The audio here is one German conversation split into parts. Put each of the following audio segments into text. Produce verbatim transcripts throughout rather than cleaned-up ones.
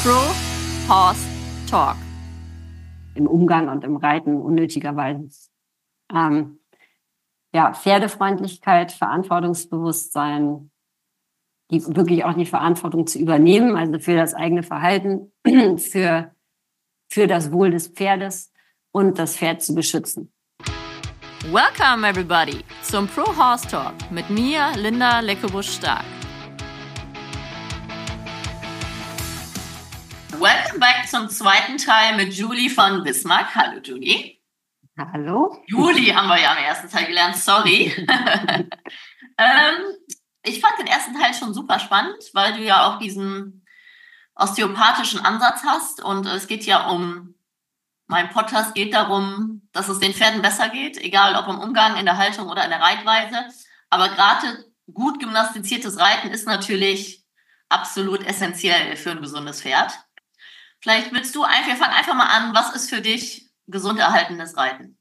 Pro Horse Talk. Im Umgang und im Reiten unnötigerweise. Ähm, ja, Pferdefreundlichkeit, Verantwortungsbewusstsein, die wirklich auch die Verantwortung zu übernehmen, also für das eigene Verhalten, für, für das Wohl des Pferdes und das Pferd zu beschützen. Welcome everybody zum Pro Horse Talk mit mir, Linda Leckebusch-Stark. Welcome back zum zweiten Teil mit Julie von Bismarck. Hallo Julie. Hallo. Julie haben wir ja im ersten Teil gelernt, sorry. ähm, ich fand den ersten Teil schon super spannend, weil du ja auch diesen osteopathischen Ansatz hast und es geht ja um, mein Podcast geht darum, dass es den Pferden besser geht, egal ob im Umgang, in der Haltung oder in der Reitweise. Aber gerade gut gymnastiziertes Reiten ist natürlich absolut essentiell für ein gesundes Pferd. Vielleicht willst du einfach, wir fangen einfach mal an, was ist für dich gesund erhaltenes Reiten?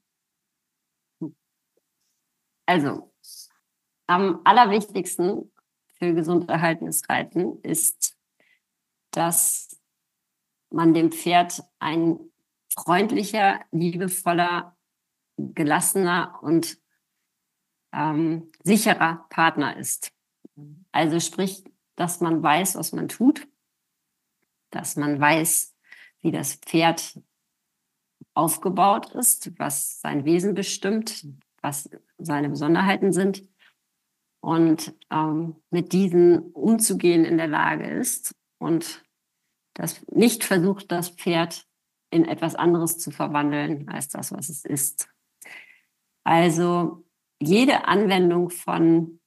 Also, am allerwichtigsten für gesund erhaltenes Reiten ist, dass man dem Pferd ein freundlicher, liebevoller, gelassener und ähm, sicherer Partner ist. Also sprich, dass man weiß, was man tut, dass man weiß, wie das Pferd aufgebaut ist, was sein Wesen bestimmt, was seine Besonderheiten sind und ähm, mit diesen umzugehen in der Lage ist und das nicht versucht, das Pferd in etwas anderes zu verwandeln als das, was es ist. Also jede Anwendung von,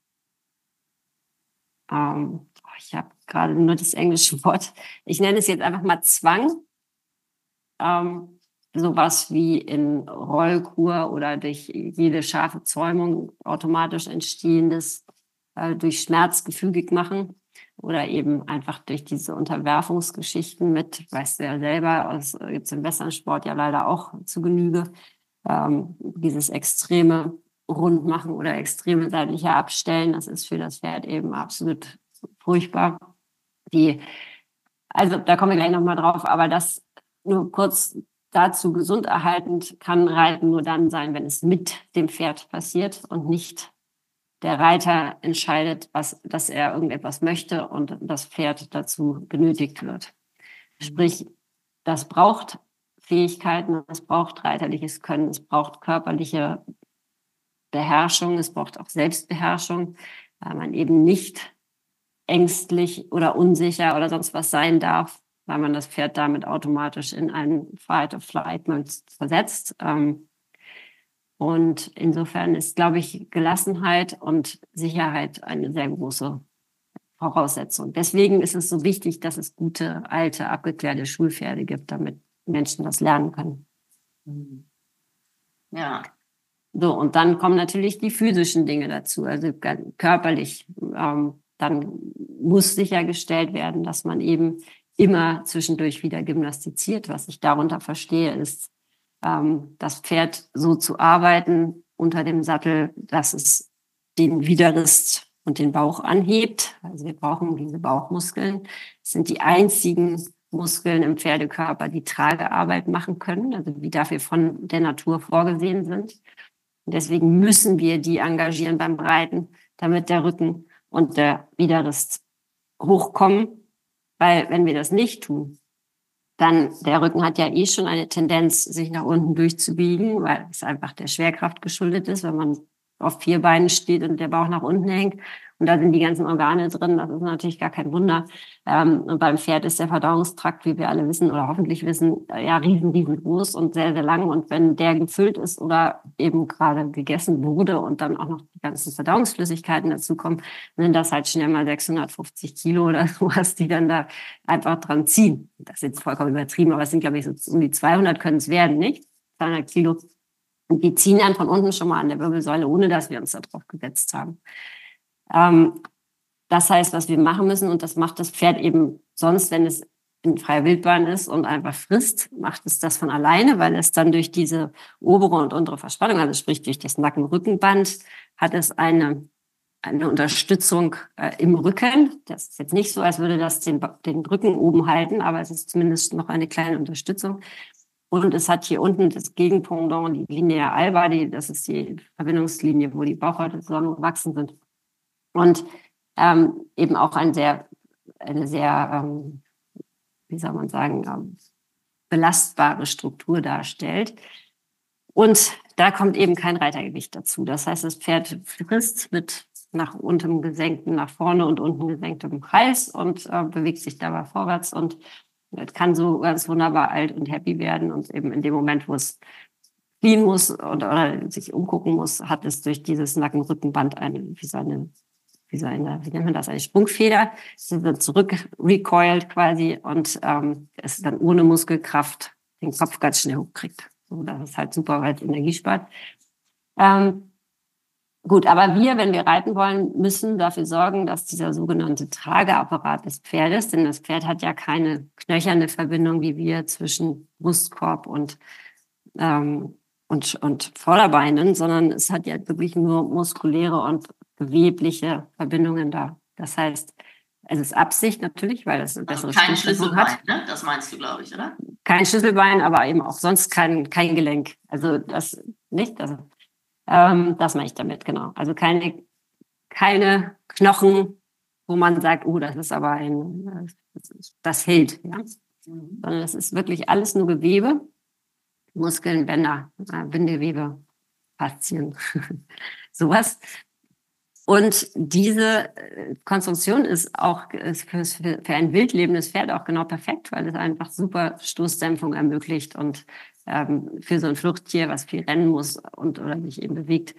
ähm, ich habe gerade nur das englische Wort, ich nenne es jetzt einfach mal Zwang, ähm, sowas wie in Rollkur oder durch jede scharfe Zäumung automatisch entstehendes, äh, durch Schmerz gefügig machen oder eben einfach durch diese Unterwerfungsgeschichten mit, weißt du ja selber, es gibt es im Westernsport ja leider auch zu Genüge, ähm, dieses extreme Rundmachen oder extreme seitliche Abstellen, das ist für das Pferd eben absolut furchtbar. Die, also da kommen wir gleich nochmal drauf, aber das nur kurz dazu, gesund erhaltend kann Reiten nur dann sein, wenn es mit dem Pferd passiert und nicht der Reiter entscheidet, was, dass er irgendetwas möchte und das Pferd dazu genötigt wird. Sprich, das braucht Fähigkeiten, es braucht reiterliches Können, es braucht körperliche Beherrschung, es braucht auch Selbstbeherrschung, weil man eben nicht ängstlich oder unsicher oder sonst was sein darf, weil man das Pferd damit automatisch in einen Fight-or-Flight-Mode versetzt. Und insofern ist, glaube ich, Gelassenheit und Sicherheit eine sehr große Voraussetzung. Deswegen ist es so wichtig, dass es gute, alte, abgeklärte Schulpferde gibt, damit Menschen das lernen können. Ja. So, und dann kommen natürlich die physischen Dinge dazu, also körperlich. Ähm, dann muss sichergestellt werden, dass man eben immer zwischendurch wieder gymnastiziert. Was ich darunter verstehe, ist, ähm, das Pferd so zu arbeiten unter dem Sattel, dass es den Widerrist und den Bauch anhebt. Also wir brauchen diese Bauchmuskeln. Das sind die einzigen Muskeln im Pferdekörper, die Tragearbeit machen können, also die dafür von der Natur vorgesehen sind. Und deswegen müssen wir die engagieren beim Reiten, damit der Rücken und der Widerrist hochkommen. Weil wenn wir das nicht tun, dann der Rücken hat ja eh schon eine Tendenz, sich nach unten durchzubiegen, weil es einfach der Schwerkraft geschuldet ist, wenn man auf vier Beinen steht und der Bauch nach unten hängt. Und da sind die ganzen Organe drin. Das ist natürlich gar kein Wunder. Ähm, und beim Pferd ist der Verdauungstrakt, wie wir alle wissen oder hoffentlich wissen, ja riesen, riesengroß und sehr, sehr lang. Und wenn der gefüllt ist oder eben gerade gegessen wurde und dann auch noch die ganzen Verdauungsflüssigkeiten dazukommen, sind das halt schnell mal sechshundertfünfzig Kilo oder sowas, die dann da einfach dran ziehen. Das ist jetzt vollkommen übertrieben, aber es sind, glaube ich, so um die zweihundert können es werden, nicht? zweihundert Kilo. Und die ziehen dann von unten schon mal an der Wirbelsäule, ohne dass wir uns da drauf gesetzt haben. Ähm, das heißt, was wir machen müssen, und das macht das Pferd eben sonst, wenn es in freier Wildbahn ist und einfach frisst, macht es das von alleine, weil es dann durch diese obere und untere Verspannung, also sprich durch das Nacken-Rückenband, hat es eine eine Unterstützung äh, im Rücken. Das ist jetzt nicht so, als würde das den, den Rücken oben halten, aber es ist zumindest noch eine kleine Unterstützung. Und es hat hier unten das Gegenpendant, die Linea alba, die, das ist die Verbindungslinie, wo die Bauchhäute zusammengewachsen sind. Und ähm, eben auch ein sehr, eine sehr, ähm, wie soll man sagen, ähm, belastbare Struktur darstellt. Und da kommt eben kein Reitergewicht dazu. Das heißt, das Pferd frisst mit nach unten gesenktem, nach vorne und unten gesenktem Hals und äh, bewegt sich dabei vorwärts und kann so ganz wunderbar alt und happy werden. Und eben in dem Moment, wo es fliehen muss oder, oder sich umgucken muss, hat es durch dieses Nacken-Rückenband eine, wie so eine, wie so eine, wie nennt man das, eine Sprungfeder. Es wird zurück recoiled quasi und ähm, es dann ohne Muskelkraft den Kopf ganz schnell hochkriegt. So, das ist halt super, weil es Energie spart. Ähm, Gut, aber wir, wenn wir reiten wollen, müssen dafür sorgen, dass dieser sogenannte Trageapparat des Pferdes, denn das Pferd hat ja keine knöcherne Verbindung wie wir zwischen Brustkorb und, ähm, und, und Vorderbeinen, sondern es hat ja wirklich nur muskuläre und gewebliche Verbindungen da. Das heißt, es ist Absicht natürlich, weil es eine bessere also kein Sprungstellung Schlüsselbein, hat. ne? Das meinst du, glaube ich, oder? Kein Schlüsselbein, aber eben auch sonst kein, kein Gelenk. Also das nicht, also Ähm, das meine ich damit, genau. Also keine, keine Knochen, wo man sagt, oh, das ist aber ein, das, das hält, ja. Mhm. Sondern das ist wirklich alles nur Gewebe, Muskeln, Bänder, Bindegewebe, Faszien, sowas. Und diese Konstruktion ist auch ist für, für ein wild lebendes Pferd auch genau perfekt, weil es einfach super Stoßdämpfung ermöglicht und ähm, für so ein Fluchttier, was viel rennen muss und oder sich eben bewegt,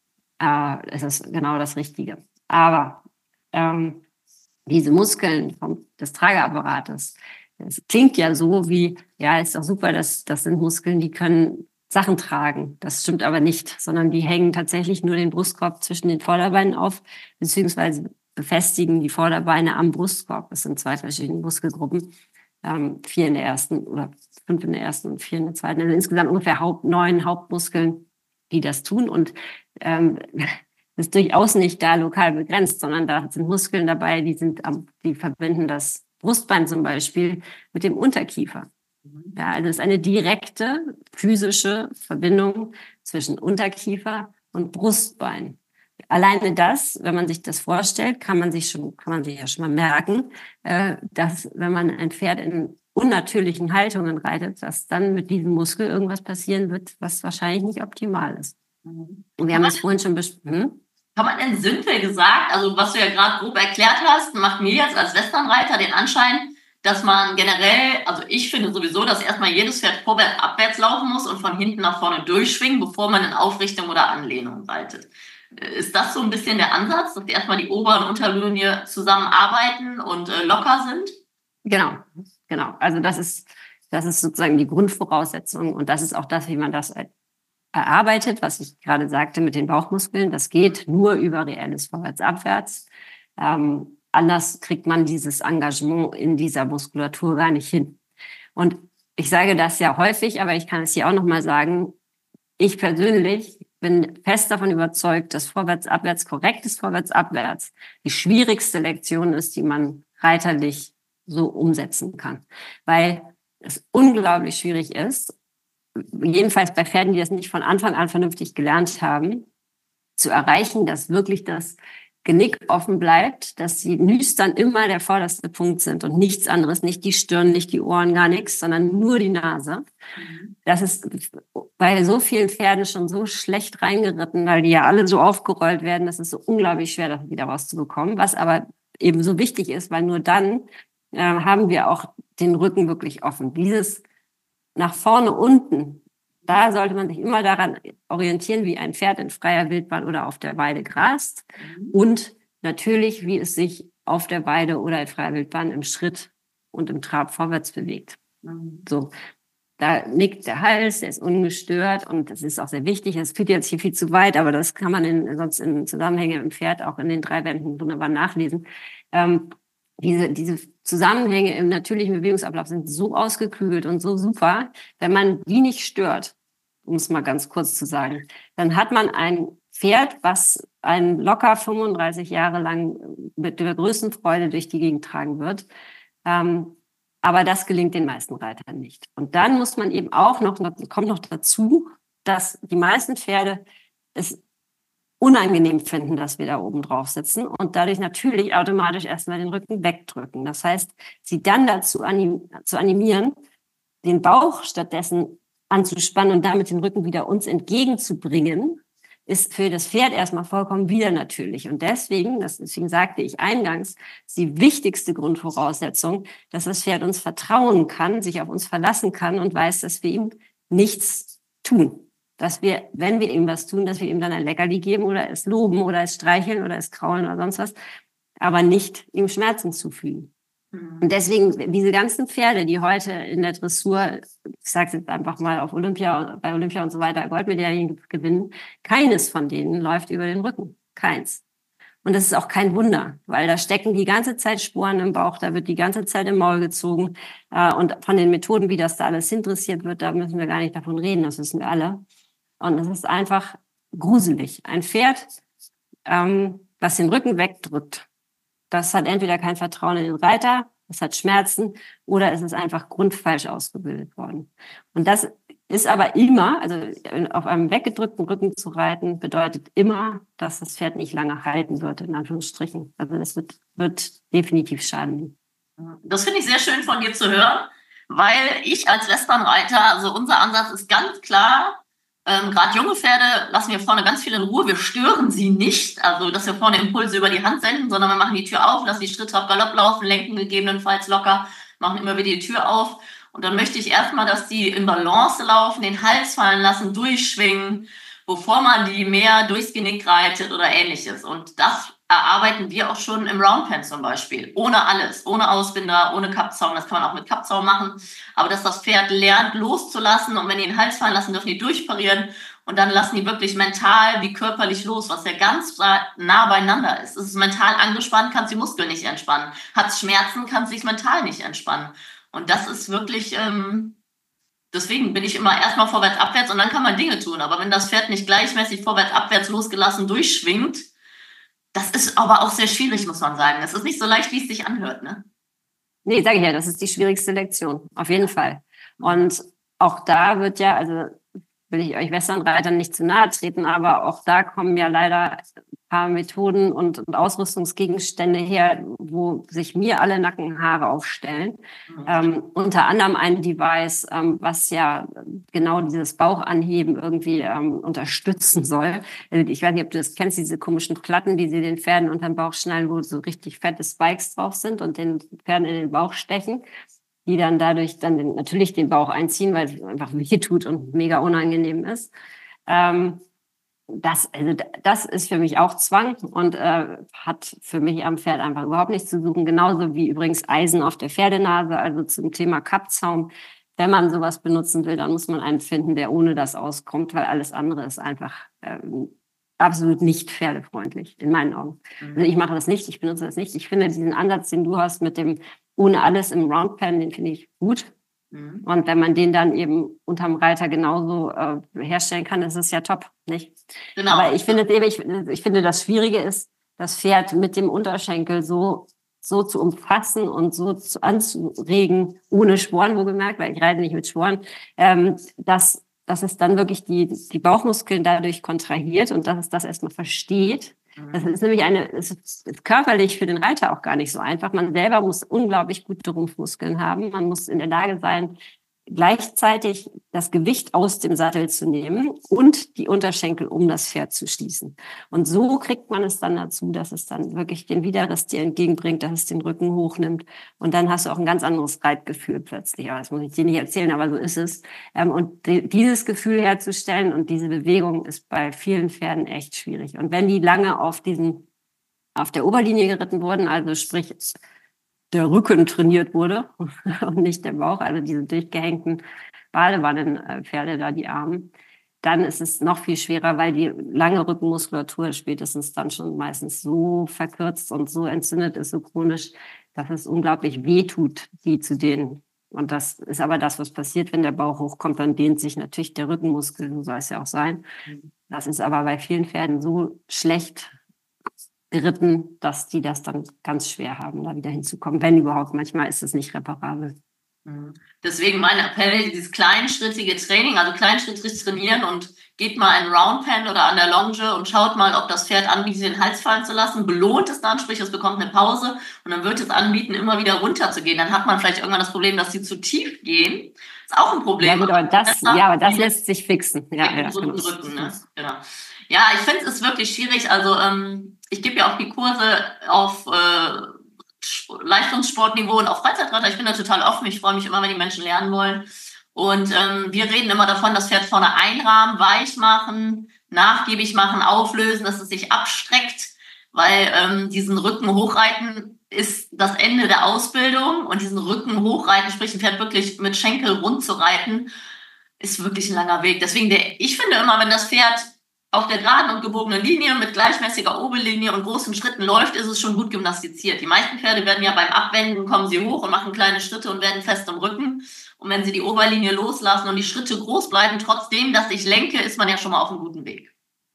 äh, ist es genau das Richtige. Aber ähm, diese Muskeln vom, des Trageapparates, das klingt ja so wie, ja, ist doch super, das, das sind Muskeln, die können Sachen tragen. Das stimmt aber nicht, sondern die hängen tatsächlich nur den Brustkorb zwischen den Vorderbeinen auf, beziehungsweise befestigen die Vorderbeine am Brustkorb. Das sind zwei verschiedene Muskelgruppen, ähm, vier in der ersten oder fünf in der ersten und vier in der zweiten. Also insgesamt ungefähr Haupt, neun Hauptmuskeln, die das tun. Und ähm, das ist durchaus nicht da lokal begrenzt, sondern da sind Muskeln dabei, die sind, die verbinden das Brustbein zum Beispiel mit dem Unterkiefer. Ja, also es ist eine direkte physische Verbindung zwischen Unterkiefer und Brustbein. Alleine das, wenn man sich das vorstellt, kann man sich schon, kann man sich ja schon mal merken, äh, dass wenn man ein Pferd in unnatürlichen Haltungen reitet, dass dann mit diesem Muskel irgendwas passieren wird, was wahrscheinlich nicht optimal ist. Und wir haben es vorhin schon besprochen. Kann man denn simpel gesagt, also was du ja gerade grob erklärt hast, macht mir jetzt als Westernreiter den Anschein, dass man generell, also ich finde sowieso, dass erstmal jedes Pferd vorwärts, abwärts laufen muss und von hinten nach vorne durchschwingen, bevor man in Aufrichtung oder Anlehnung reitet. Ist das so ein bisschen der Ansatz, dass die erstmal die Ober- und Unterlinie zusammenarbeiten und äh, locker sind? Genau, genau. Also das ist, das ist sozusagen die Grundvoraussetzung und das ist auch das, wie man das erarbeitet, was ich gerade sagte mit den Bauchmuskeln. Das geht nur über reelles Vorwärts-Abwärts. Ähm, Anders kriegt man dieses Engagement in dieser Muskulatur gar nicht hin. Und ich sage das ja häufig, aber ich kann es hier auch nochmal sagen. Ich persönlich bin fest davon überzeugt, dass Vorwärts-Abwärts, korrektes Vorwärts-Abwärts die schwierigste Lektion ist, die man reiterlich so umsetzen kann. Weil es unglaublich schwierig ist, jedenfalls bei Pferden, die das nicht von Anfang an vernünftig gelernt haben, zu erreichen, dass wirklich das Genick offen bleibt, dass die Nüstern immer der vorderste Punkt sind und nichts anderes, nicht die Stirn, nicht die Ohren, gar nichts, sondern nur die Nase. Mhm. Das ist bei so vielen Pferden schon so schlecht reingeritten, weil die ja alle so aufgerollt werden, das ist so unglaublich schwer, das wieder rauszubekommen, was aber eben so wichtig ist, weil nur dann äh, haben wir auch den Rücken wirklich offen. Dieses nach vorne unten, da sollte man sich immer daran orientieren, wie ein Pferd in freier Wildbahn oder auf der Weide grast. Mhm. Und natürlich, wie es sich auf der Weide oder in freier Wildbahn im Schritt und im Trab vorwärts bewegt. Mhm. So, da nickt der Hals, der ist ungestört und das ist auch sehr wichtig. Das führt jetzt hier viel zu weit, aber das kann man in, sonst in Zusammenhänge im Pferd auch in den drei Wänden wunderbar nachlesen. Ähm, Diese, diese Zusammenhänge im natürlichen Bewegungsablauf sind so ausgeklügelt und so super, wenn man die nicht stört, um es mal ganz kurz zu sagen, dann hat man ein Pferd, was einen locker fünfunddreißig Jahre lang mit der größten Freude durch die Gegend tragen wird. Ähm, aber das gelingt den meisten Reitern nicht. Und dann muss man eben auch noch, kommt noch dazu, dass die meisten Pferde es unangenehm finden, dass wir da oben drauf sitzen und dadurch natürlich automatisch erstmal den Rücken wegdrücken. Das heißt, sie dann dazu anim zu animieren, den Bauch stattdessen anzuspannen und damit den Rücken wieder uns entgegenzubringen, ist für das Pferd erstmal vollkommen wieder natürlich. Und deswegen, das, deswegen sagte ich eingangs, ist die wichtigste Grundvoraussetzung, dass das Pferd uns vertrauen kann, sich auf uns verlassen kann und weiß, dass wir ihm nichts tun. Dass wir, wenn wir ihm was tun, dass wir ihm dann ein Leckerli geben oder es loben oder es streicheln oder es kraulen oder sonst was, aber nicht ihm Schmerzen zufügen. Mhm. Und deswegen, diese ganzen Pferde, die heute in der Dressur, ich sage es jetzt einfach mal auf Olympia, bei Olympia und so weiter, Goldmedaillen gewinnen, keines von denen läuft über den Rücken. Keins. Und das ist auch kein Wunder, weil da stecken die ganze Zeit Sporen im Bauch, da wird die ganze Zeit im Maul gezogen. Und von den Methoden, wie das da alles hindressiert wird, da müssen wir gar nicht davon reden, das wissen wir alle. Und es ist einfach gruselig. Ein Pferd, ähm, was den Rücken wegdrückt, das hat entweder kein Vertrauen in den Reiter, es hat Schmerzen oder es ist einfach grundfalsch ausgebildet worden. Und das ist aber immer, also auf einem weggedrückten Rücken zu reiten, bedeutet immer, dass das Pferd nicht lange halten wird, in Anführungsstrichen. Also das wird, wird definitiv schaden. Das finde ich sehr schön von dir zu hören, weil ich als Westernreiter, also unser Ansatz ist ganz klar, Ähm, gerade junge Pferde lassen wir vorne ganz viel in Ruhe. Wir stören sie nicht, also dass wir vorne Impulse über die Hand senden, sondern wir machen die Tür auf, lassen die Schritte auf Galopp laufen, lenken gegebenenfalls locker, machen immer wieder die Tür auf. Und dann möchte ich erstmal, dass die in Balance laufen, den Hals fallen lassen, durchschwingen, bevor man die mehr durchs Genick reitet oder ähnliches. Und das erarbeiten wir auch schon im Roundpen zum Beispiel. Ohne alles, ohne Ausbinder, ohne Kappzaum. Das kann man auch mit Kappzaum machen. Aber dass das Pferd lernt, loszulassen. Und wenn die den Hals fallen lassen, dürfen die durchparieren. Und dann lassen die wirklich mental wie körperlich los, was ja ganz nah beieinander ist. Es ist mental angespannt, kann die Muskeln nicht entspannen. Hat es Schmerzen, kann es sich mental nicht entspannen. Und das ist wirklich, ähm, deswegen bin ich immer erstmal vorwärts, abwärts und dann kann man Dinge tun. Aber wenn das Pferd nicht gleichmäßig vorwärts, abwärts losgelassen durchschwingt, das ist aber auch sehr schwierig, muss man sagen. Es ist nicht so leicht, wie es sich anhört, ne? Nee, sage ich ja, das ist die schwierigste Lektion, auf jeden Fall. Und auch da wird ja, also will ich euch Westernreitern nicht zu nahe treten, aber auch da kommen ja leider ein paar Methoden und, und Ausrüstungsgegenstände her, wo sich mir alle Nackenhaare aufstellen. Mhm. Ähm, unter anderem ein Device, ähm, was ja genau dieses Bauchanheben irgendwie ähm, unterstützen soll. Ich weiß nicht, ob du das kennst, diese komischen Platten, die sie den Pferden unter den Bauch schnallen, wo so richtig fette Spikes drauf sind und den Pferden in den Bauch stechen, die dann dadurch dann den, natürlich den Bauch einziehen, weil es einfach weh tut und mega unangenehm ist. Ähm, das, also das ist für mich auch Zwang und äh, hat für mich am Pferd einfach überhaupt nichts zu suchen. Genauso wie übrigens Eisen auf der Pferdenase, also zum Thema Kappzaum. Wenn man sowas benutzen will, dann muss man einen finden, der ohne das auskommt, weil alles andere ist einfach ähm, absolut nicht pferdefreundlich, in meinen Augen. Mhm. Also ich mache das nicht, ich benutze das nicht. Ich finde diesen Ansatz, den du hast mit dem ohne alles im Roundpen, den finde ich gut. Mhm. Und wenn man den dann eben unterm Reiter genauso äh, herstellen kann, ist es ja top, nicht? Genau. Aber ich finde eben, ich, ich finde, das Schwierige ist, das Pferd mit dem Unterschenkel so, so zu umfassen und so zu, anzuregen, ohne Sporen, wohlgemerkt, weil ich reite nicht mit Sporen, ähm, dass, dass es dann wirklich die, die Bauchmuskeln dadurch kontrahiert und dass es das erstmal versteht. Das ist nämlich eine, es ist körperlich für den Reiter auch gar nicht so einfach. Man selber muss unglaublich gute Rumpfmuskeln haben. Man muss in der Lage sein, gleichzeitig das Gewicht aus dem Sattel zu nehmen und die Unterschenkel um das Pferd zu schließen. Und so kriegt man es dann dazu, dass es dann wirklich den Widerriss dir entgegenbringt, dass es den Rücken hochnimmt. Und dann hast du auch ein ganz anderes Reitgefühl plötzlich. Aber das muss ich dir nicht erzählen, aber so ist es. Und dieses Gefühl herzustellen und diese Bewegung ist bei vielen Pferden echt schwierig. Und wenn die lange auf diesen, auf der Oberlinie geritten wurden, also sprich, der Rücken trainiert wurde und nicht der Bauch, also diese durchgehängten Badewannenpferde da, die Armen, dann ist es noch viel schwerer, weil die lange Rückenmuskulatur spätestens dann schon meistens so verkürzt und so entzündet ist, so chronisch, dass es unglaublich weh tut, die zu dehnen. Und das ist aber das, was passiert, wenn der Bauch hochkommt, dann dehnt sich natürlich der Rückenmuskel, so soll es ja auch sein. Das ist aber bei vielen Pferden so schlecht geritten, dass die das dann ganz schwer haben, da wieder hinzukommen. Wenn überhaupt, manchmal ist es nicht reparabel. Deswegen mein Appell, dieses kleinschrittige Training, also kleinschrittig trainieren und geht mal in Roundpen oder an der Longe und schaut mal, ob das Pferd anbietet, den Hals fallen zu lassen, belohnt es dann, sprich, es bekommt eine Pause und dann wird es anbieten, immer wieder runter zu gehen. Dann hat man vielleicht irgendwann das Problem, dass sie zu tief gehen. Ist auch ein Problem. Ja, gut, aber das, ja, aber das lässt sich fixen. Ja, ja, Rücken, Rücken, ne? Genau. Ja, ich finde es wirklich schwierig. Also ähm, ich gebe ja auch die Kurse auf äh, Leistungssportniveau und auf Freizeitreiter. Ich bin da total offen. Ich freue mich immer, wenn die Menschen lernen wollen. Und ähm, wir reden immer davon, das Pferd vorne einrahmen, weich machen, nachgiebig machen, auflösen, dass es sich abstreckt, weil ähm, diesen Rücken hochreiten ist das Ende der Ausbildung und diesen Rücken hochreiten, sprich ein Pferd wirklich mit Schenkel rund zu reiten, ist wirklich ein langer Weg. Deswegen, der, ich finde immer, wenn das Pferd auf der geraden und gebogenen Linie mit gleichmäßiger Oberlinie und großen Schritten läuft, ist es schon gut gymnastiziert. Die meisten Pferde werden ja beim Abwenden, kommen sie hoch und machen kleine Schritte und werden fest im Rücken. Und wenn sie die Oberlinie loslassen und die Schritte groß bleiben, trotzdem, dass ich lenke, ist man ja schon mal auf einem guten Weg.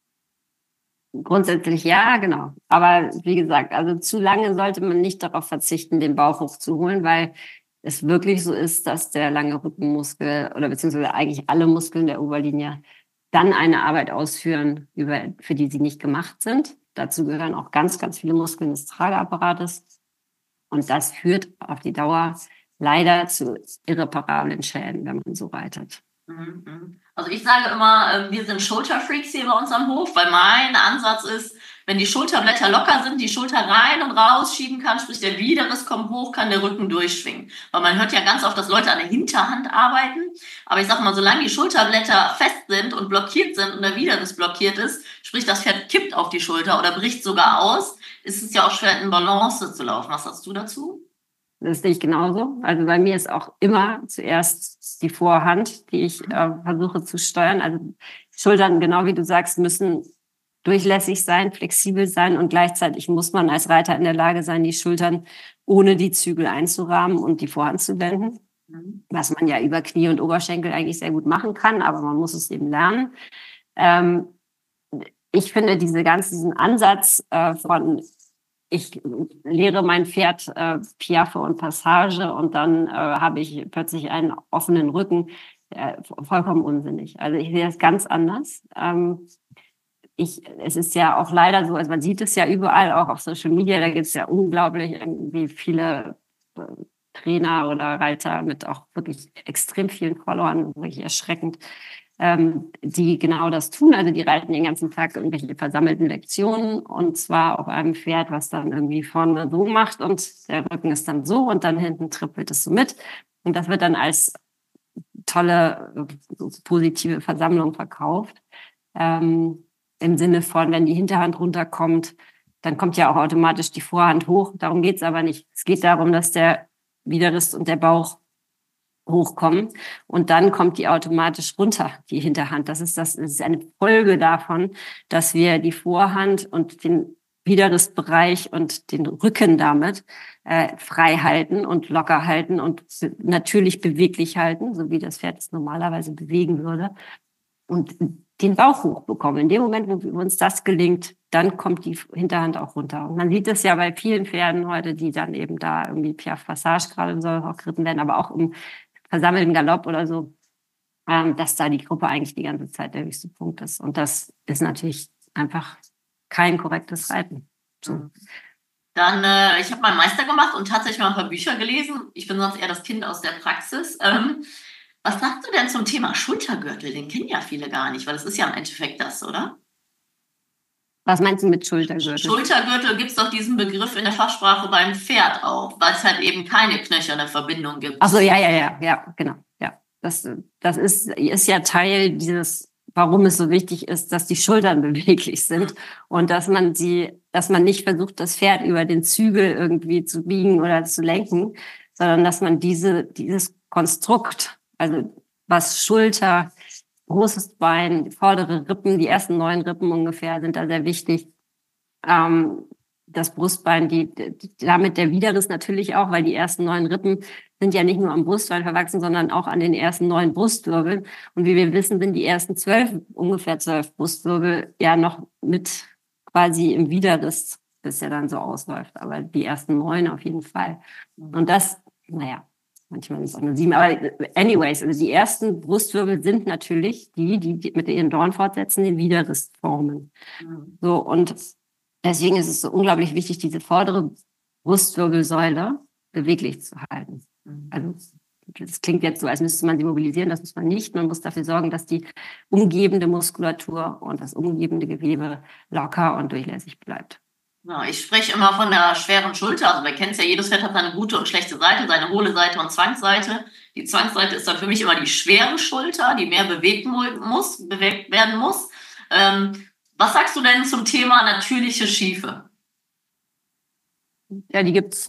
Grundsätzlich ja, genau. Aber wie gesagt, also zu lange sollte man nicht darauf verzichten, den Bauch hochzuholen, weil es wirklich so ist, dass der lange Rückenmuskel oder beziehungsweise eigentlich alle Muskeln der Oberlinie dann eine Arbeit ausführen, über, für die sie nicht gemacht sind. Dazu gehören auch ganz, ganz viele Muskeln des Trageapparates. Und das führt auf die Dauer leider zu irreparablen Schäden, wenn man so reitet. Also ich sage immer, wir sind Schulterfreaks hier bei uns am Hof, weil mein Ansatz ist, wenn die Schulterblätter locker sind, die Schulter rein und raus schieben kann, sprich der Widerriss kommt hoch, kann der Rücken durchschwingen. Weil man hört ja ganz oft, dass Leute an der Hinterhand arbeiten. Aber ich sage mal, solange die Schulterblätter fest sind und blockiert sind und der Widerriss blockiert ist, sprich das Pferd kippt auf die Schulter oder bricht sogar aus, ist es ja auch schwer in Balance zu laufen. Was sagst du dazu? Das sehe ich genauso. Also bei mir ist auch immer zuerst die Vorhand, die ich äh, versuche zu steuern. Also Schultern, genau wie du sagst, müssen durchlässig sein, flexibel sein und gleichzeitig muss man als Reiter in der Lage sein, die Schultern ohne die Zügel einzurahmen und die Vorhand zu wenden. Mhm. Was man ja über Knie und Oberschenkel eigentlich sehr gut machen kann, aber man muss es eben lernen. Ähm, ich finde diese ganze, diesen Ansatz äh, von ich lehre mein Pferd äh, Piaffe und Passage und dann äh, habe ich plötzlich einen offenen Rücken. Äh, vollkommen unsinnig. Also ich sehe das ganz anders. Ähm, ich, es ist ja auch leider so, also man sieht es ja überall, auch auf Social Media, da gibt es ja unglaublich irgendwie viele äh, Trainer oder Reiter mit auch wirklich extrem vielen Followern, wirklich erschreckend, ähm, die genau das tun. Also die reiten den ganzen Tag irgendwelche versammelten Lektionen und zwar auf einem Pferd, was dann irgendwie vorne so macht und der Rücken ist dann so und dann hinten trippelt es so mit. Und das wird dann als tolle, positive Versammlung verkauft. Ähm, im Sinne von, wenn die Hinterhand runterkommt, dann kommt ja auch automatisch die Vorhand hoch. Darum geht es aber nicht. Es geht darum, dass der Widerriss und der Bauch hochkommen und dann kommt die automatisch runter, die Hinterhand. Das ist, das ist eine Folge davon, dass wir die Vorhand und den Widerrissbereich und den Rücken damit äh, frei halten und locker halten und natürlich beweglich halten, so wie das Pferd es normalerweise bewegen würde und den Bauch hochbekommen. In dem Moment, wo uns das gelingt, dann kommt die Hinterhand auch runter. Und man sieht es ja bei vielen Pferden heute, die dann eben da irgendwie Piaffe Passage gerade soll auch geritten werden, aber auch im versammelten Galopp oder so, ähm, dass da die Gruppe eigentlich die ganze Zeit der höchste Punkt ist. Und das ist natürlich einfach kein korrektes Reiten. So. Dann, äh, ich habe meinen Meister gemacht und tatsächlich mal ein paar Bücher gelesen. Ich bin sonst eher das Kind aus der Praxis. Ähm, was sagst du denn zum Thema Schultergürtel? Den kennen ja viele gar nicht, weil das ist ja im Endeffekt das, oder? Was meinst du mit Schultergürtel? Schultergürtel gibt es doch diesen Begriff in der Fachsprache beim Pferd auch, weil es halt eben keine knöcherne Verbindung gibt. Ach so, ja, ja, ja, ja, genau. Ja, das, das ist, ist ja Teil dieses, warum es so wichtig ist, dass die Schultern beweglich sind mhm. und dass man sie, dass man nicht versucht, das Pferd über den Zügel irgendwie zu biegen oder zu lenken, sondern dass man diese, dieses Konstrukt, also was Schulter, großes Bein, vordere Rippen, die ersten neun Rippen ungefähr sind da sehr wichtig. Ähm, das Brustbein, die, die, damit der Widerriss natürlich auch, weil die ersten neun Rippen sind ja nicht nur am Brustbein verwachsen, sondern auch an den ersten neun Brustwirbeln. Und wie wir wissen, sind die ersten zwölf, ungefähr zwölf Brustwirbel ja noch mit quasi im Widerriss, bis er dann so ausläuft. Aber die ersten neun auf jeden Fall. Und das, naja, manchmal sind es auch nur sieben. Aber anyways, also die ersten Brustwirbel sind natürlich die, die mit ihren Dornfortsätzen den Widerriss formen. Mhm. So, und deswegen ist es so unglaublich wichtig, diese vordere Brustwirbelsäule beweglich zu halten. Mhm. Also das klingt jetzt so, als müsste man sie mobilisieren, das muss man nicht. Man muss dafür sorgen, dass die umgebende Muskulatur und das umgebende Gewebe locker und durchlässig bleibt. Ja, ich spreche immer von der schweren Schulter. Also wir kennen es ja, jedes Pferd hat seine gute und schlechte Seite, seine hohle Seite und Zwangsseite. Die Zwangsseite ist dann für mich immer die schwere Schulter, die mehr bewegt muss, bewegt werden muss. Ähm, was sagst du denn zum Thema natürliche Schiefe? Ja, die gibt's.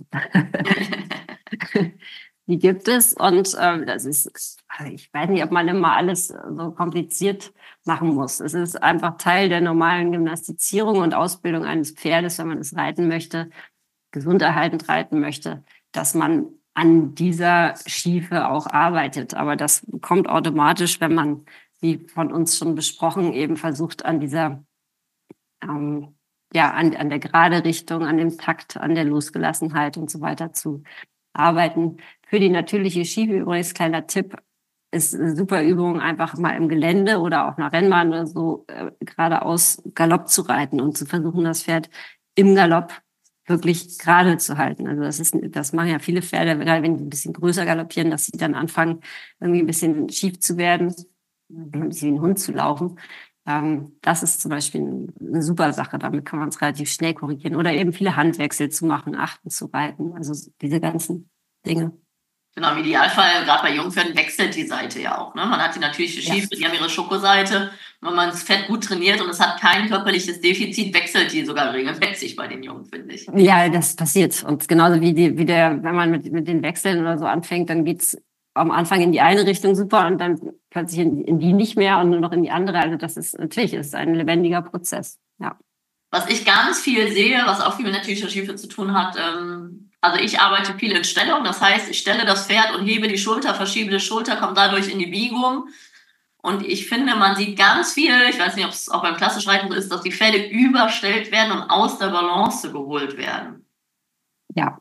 Die gibt es und äh, das ist, ich weiß nicht, ob man immer alles so kompliziert machen muss. Es ist einfach Teil der normalen Gymnastizierung und Ausbildung eines Pferdes, wenn man es reiten möchte, gesund erhaltend reiten möchte, dass man an dieser Schiefe auch arbeitet. Aber das kommt automatisch, wenn man, wie von uns schon besprochen, eben versucht, an dieser, ähm, ja, an, an der gerade Richtung, an dem Takt, an der Losgelassenheit und so weiter zu arbeiten. Für die natürliche Schiefe übrigens, kleiner Tipp, ist eine super Übung, einfach mal im Gelände oder auf einer Rennbahn oder so äh, geradeaus Galopp zu reiten und zu versuchen, das Pferd im Galopp wirklich gerade zu halten. Also das ist, das machen ja viele Pferde, gerade wenn die ein bisschen größer galoppieren, dass sie dann anfangen, irgendwie ein bisschen schief zu werden, ein bisschen wie ein Hund zu laufen. Ähm, das ist zum Beispiel eine super Sache. Damit kann man es relativ schnell korrigieren. Oder eben viele Handwechsel zu machen, Achten zu reiten. Also diese ganzen Dinge. Genau, im Idealfall, gerade bei Jungpferden, wechselt die Seite ja auch. Ne? Man hat die natürliche Schiefe, ja. Die haben ihre Schokoseite. Wenn man das Pferd gut trainiert und es hat kein körperliches Defizit, wechselt die sogar regelmäßig bei den Jungen, finde ich. Ja, das passiert. Und genauso wie, die, wie der, wenn man mit, mit den Wechseln oder so anfängt, dann geht's am Anfang in die eine Richtung super und dann plötzlich in, in die nicht mehr und nur noch in die andere. Also das ist natürlich ist ein lebendiger Prozess. Ja. Was ich ganz viel sehe, was auch viel mit natürlicher Schiefe zu tun hat, ähm, also ich arbeite viel in Stellung, das heißt, ich stelle das Pferd und hebe die Schulter, verschiebe die Schulter, komme dadurch in die Biegung. Und ich finde, man sieht ganz viel, ich weiß nicht, ob es auch beim klassischen Reiten so ist, dass die Pferde überstellt werden und aus der Balance geholt werden. Ja.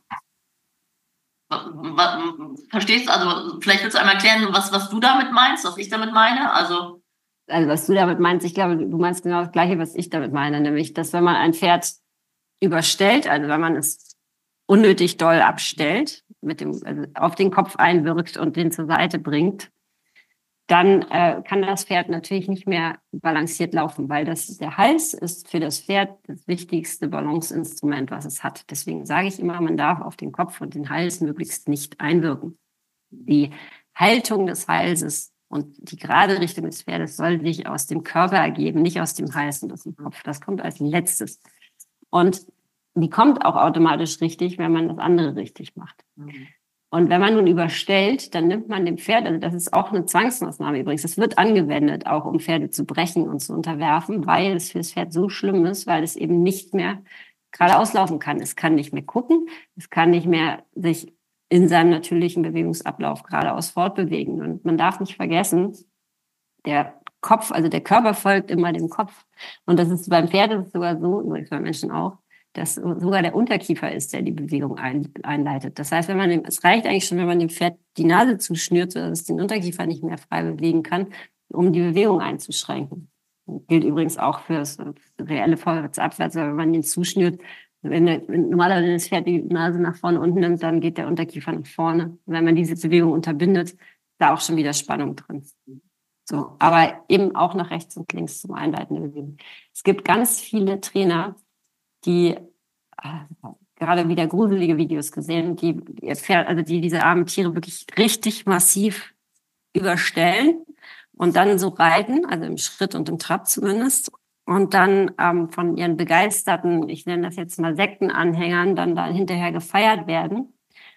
Verstehst du? Also vielleicht willst du einmal erklären, was, was du damit meinst, was ich damit meine? Also, also was du damit meinst, ich glaube, du meinst genau das Gleiche, was ich damit meine, nämlich, dass wenn man ein Pferd überstellt, also wenn man es unnötig doll abstellt, mit dem, also auf den Kopf einwirkt und den zur Seite bringt, dann äh, kann das Pferd natürlich nicht mehr balanciert laufen, weil das, der Hals ist für das Pferd das wichtigste Balanceinstrument, was es hat. Deswegen sage ich immer, man darf auf den Kopf und den Hals möglichst nicht einwirken. Die Haltung des Halses und die gerade Richtung des Pferdes soll sich aus dem Körper ergeben, nicht aus dem Hals und aus dem Kopf. Das kommt als letztes. Und die kommt auch automatisch richtig, wenn man das andere richtig macht. Mhm. Und wenn man nun überstellt, dann nimmt man dem Pferd, also das ist auch eine Zwangsmaßnahme übrigens, das wird angewendet, auch um Pferde zu brechen und zu unterwerfen, weil es für das Pferd so schlimm ist, weil es eben nicht mehr geradeaus laufen kann. Es kann nicht mehr gucken, es kann nicht mehr sich in seinem natürlichen Bewegungsablauf geradeaus fortbewegen. Und man darf nicht vergessen, der Kopf, also der Körper folgt immer dem Kopf. Und das ist beim Pferd ist es sogar so, übrigens bei Menschen auch, dass sogar der Unterkiefer ist, der die Bewegung ein, einleitet. Das heißt, wenn man dem, es reicht eigentlich schon, wenn man dem Pferd die Nase zuschnürt, sodass es den Unterkiefer nicht mehr frei bewegen kann, um die Bewegung einzuschränken. Das gilt übrigens auch für das reelle Vorwärts-Abwärts, wenn man den zuschnürt. Wenn, der, wenn normalerweise das Pferd die Nase nach vorne unten nimmt, dann geht der Unterkiefer nach vorne. Wenn man diese Bewegung unterbindet, ist da auch schon wieder Spannung drin. So, aber eben auch nach rechts und links zum Einleiten der Bewegung. Es gibt ganz viele Trainer, die äh, gerade wieder gruselige Videos gesehen, die ihr Pferd, also die diese armen Tiere wirklich richtig massiv überstellen und dann so reiten, also im Schritt und im Trab zumindest, und dann ähm, von ihren begeisterten, ich nenne das jetzt mal Sektenanhängern, dann da hinterher gefeiert werden.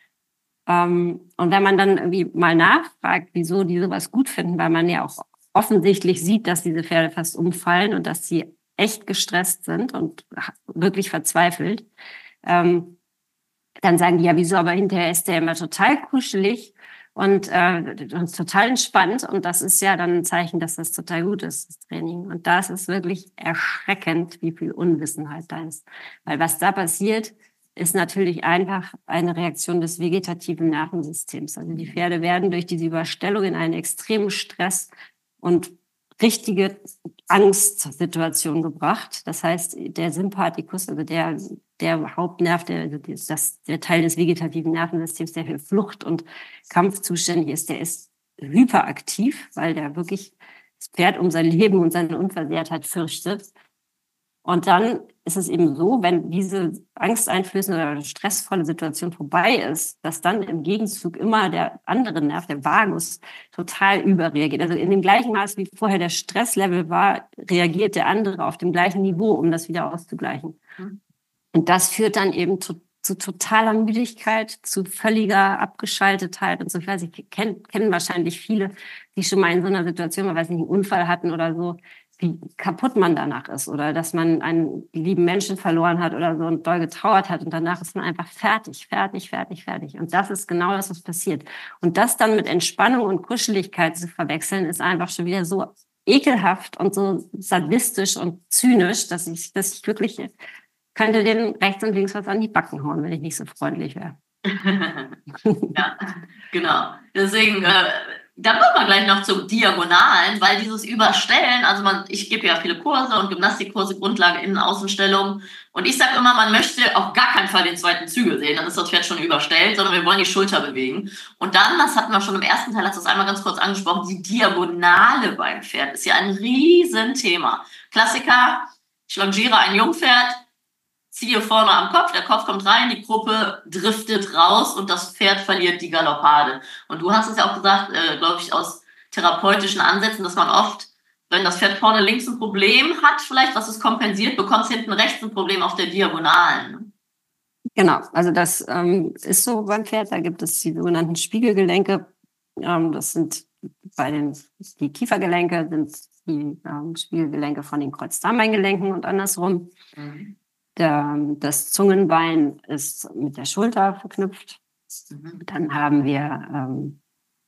Ähm, und wenn man dann irgendwie mal nachfragt, wieso die sowas gut finden, weil man ja auch offensichtlich sieht, dass diese Pferde fast umfallen und dass sie echt gestresst sind und wirklich verzweifelt, ähm, dann sagen die, ja, wieso, aber hinterher ist der immer total kuschelig und, äh, und total entspannt. Und das ist ja dann ein Zeichen, dass das total gut ist, das Training. Und das ist wirklich erschreckend, wie viel Unwissenheit da ist. Weil was da passiert, ist natürlich einfach eine Reaktion des vegetativen Nervensystems. Also die Pferde werden durch diese Überstellung in einen extremen Stress und richtige Angstsituation gebracht. Das heißt, der Sympathikus, also der, der Hauptnerv, der, das, der Teil des vegetativen Nervensystems, der für Flucht und Kampf zuständig ist, der ist hyperaktiv, weil der wirklich das Pferd um sein Leben und seine Unversehrtheit fürchtet. Und dann ist es eben so, wenn diese angsteinflößende oder stressvolle Situation vorbei ist, dass dann im Gegenzug immer der andere Nerv, der Vagus, total überreagiert. Also in dem gleichen Maß, wie vorher der Stresslevel war, reagiert der andere auf dem gleichen Niveau, um das wieder auszugleichen. Mhm. Und das führt dann eben zu, zu totaler Müdigkeit, zu völliger Abgeschaltetheit und so. Ich weiß, ich kenn, kennen wahrscheinlich viele, die schon mal in so einer Situation, man weiß nicht, einen Unfall hatten oder so, wie kaputt man danach ist oder dass man einen lieben Menschen verloren hat oder so und doll getrauert hat und danach ist man einfach fertig, fertig, fertig, fertig. Und das ist genau das, was passiert. Und das dann mit Entspannung und Kuscheligkeit zu verwechseln, ist einfach schon wieder so ekelhaft und so sadistisch und zynisch, dass ich, dass ich wirklich könnte den rechts und links was an die Backen hauen, wenn ich nicht so freundlich wäre. Ja, genau. Deswegen, äh, da kommt man gleich noch zum Diagonalen, weil dieses Überstellen, also man, ich gebe ja viele Kurse und Gymnastikkurse, Grundlage Innen-, Außenstellung. Und ich sage immer, man möchte auf gar keinen Fall den zweiten Zügel sehen, dann ist das Pferd schon überstellt, sondern wir wollen die Schulter bewegen. Und dann, das hatten wir schon im ersten Teil, hast du das einmal ganz kurz angesprochen, die Diagonale beim Pferd ist ja ein Riesenthema. Klassiker, ich longiere ein Jungpferd, ziehe vorne am Kopf, der Kopf kommt rein, die Gruppe driftet raus und das Pferd verliert die Galoppade. Und du hast es ja auch gesagt, äh, glaube ich, aus therapeutischen Ansätzen, dass man oft, wenn das Pferd vorne links ein Problem hat, vielleicht, was es kompensiert, bekommt es hinten rechts ein Problem auf der Diagonalen. Genau, also das ähm, ist so beim Pferd, da gibt es die sogenannten Spiegelgelenke. Ähm, das sind bei den, die Kiefergelenke sind die ähm, Spiegelgelenke von den Kreuzdarmbeingelenken und andersrum. Mhm. Der, das Zungenbein ist mit der Schulter verknüpft. Mhm. Dann haben wir ähm,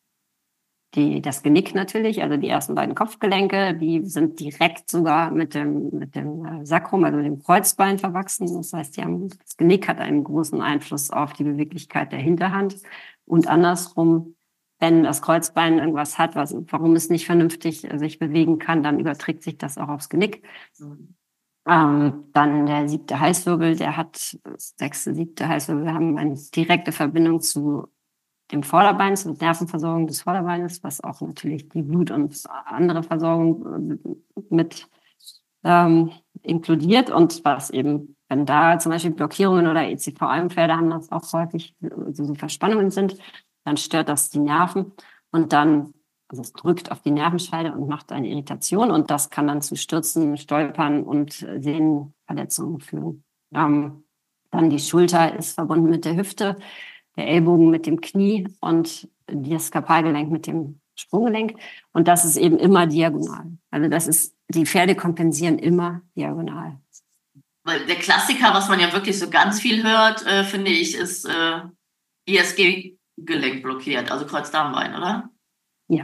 die, das Genick natürlich, also die ersten beiden Kopfgelenke, die sind direkt sogar mit dem, mit dem Sacrum, also dem Kreuzbein verwachsen. Das heißt, die haben, das Genick hat einen großen Einfluss auf die Beweglichkeit der Hinterhand. Und andersrum, wenn das Kreuzbein irgendwas hat, was, warum es nicht vernünftig sich bewegen kann, dann überträgt sich das auch aufs Genick. Mhm. Ähm, dann der siebte Halswirbel, der hat, sechste, siebte Halswirbel, wir haben eine direkte Verbindung zu dem Vorderbein, zur Nervenversorgung des Vorderbeines, was auch natürlich die Blut- und andere Versorgung mit ähm, inkludiert und was eben, wenn da zum Beispiel Blockierungen oder E C V ein-Pferde haben, das auch häufig so, so Verspannungen sind, dann stört das die Nerven und dann also es drückt auf die Nervenscheide und macht eine Irritation und das kann dann zu Stürzen, Stolpern und Sehnenverletzungen führen. Ähm, dann die Schulter ist verbunden mit der Hüfte, der Ellbogen mit dem Knie und das Karpalgelenk mit dem Sprunggelenk. Und das ist eben immer diagonal. Also das ist, die Pferde kompensieren immer diagonal. Weil der Klassiker, was man ja wirklich so ganz viel hört, äh, finde ich, ist äh, I S G-Gelenk blockiert, also Kreuzdarmbein, oder? Ja.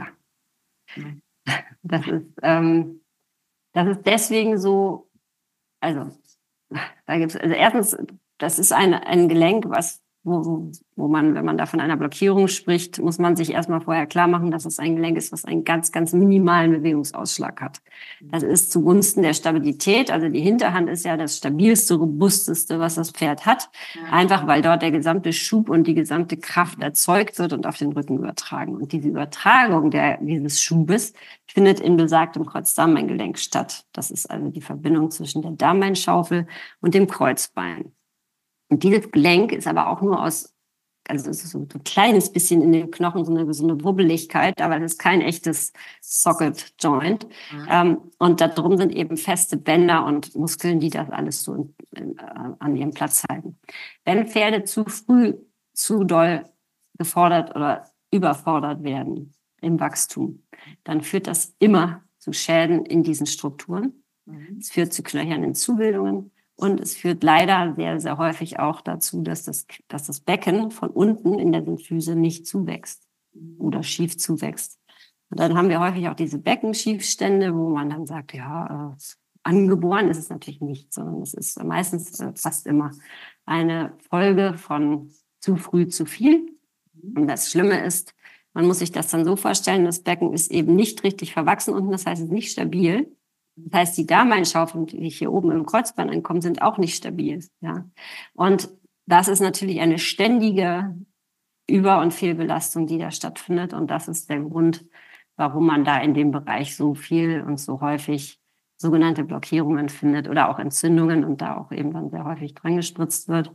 Das ist, ähm, das ist deswegen so, also da gibt's, also erstens, das ist ein, ein Gelenk, was, wo, wo man, wenn man da von einer Blockierung spricht, muss man sich erstmal vorher klar machen, dass es ein Gelenk ist, was einen ganz, ganz minimalen Bewegungsausschlag hat. Das ist zugunsten der Stabilität, also die Hinterhand ist ja das stabilste, robusteste, was das Pferd hat, einfach weil dort der gesamte Schub und die gesamte Kraft erzeugt wird und auf den Rücken übertragen. Und diese Übertragung der, dieses Schubes findet in besagtem Kreuzdarmbeingelenk statt. Das ist also die Verbindung zwischen der Darmbeinschaufel und dem Kreuzbein. Und dieses Gelenk ist aber auch nur aus, also es ist so ein kleines bisschen in den Knochen, so eine, so eine Wubbeligkeit, aber das ist kein echtes Socket Joint. Mhm. Ähm, und da drum sind eben feste Bänder und Muskeln, die das alles so in, in, äh, an ihrem Platz halten. Wenn Pferde zu früh, zu doll gefordert oder überfordert werden im Wachstum, dann führt das immer zu Schäden in diesen Strukturen. Mhm. Es führt zu knöchernen Zubildungen. Und es führt leider sehr, sehr häufig auch dazu, dass das, dass das Becken von unten in der Symphyse nicht zuwächst oder schief zuwächst. Und dann haben wir häufig auch diese Beckenschiefstände, wo man dann sagt, ja, äh, angeboren ist es natürlich nicht, sondern es ist meistens äh, fast immer eine Folge von zu früh zu viel. Und das Schlimme ist, man muss sich das dann so vorstellen, das Becken ist eben nicht richtig verwachsen unten, das heißt, es ist nicht stabil. Das heißt, die Darmeinschaufeln, die hier oben im Kreuzbein ankommen, sind auch nicht stabil. Ja. Und das ist natürlich eine ständige Über- und Fehlbelastung, die da stattfindet. Und das ist der Grund, warum man da in dem Bereich so viel und so häufig sogenannte Blockierungen findet oder auch Entzündungen und da auch eben dann sehr häufig dran gespritzt wird.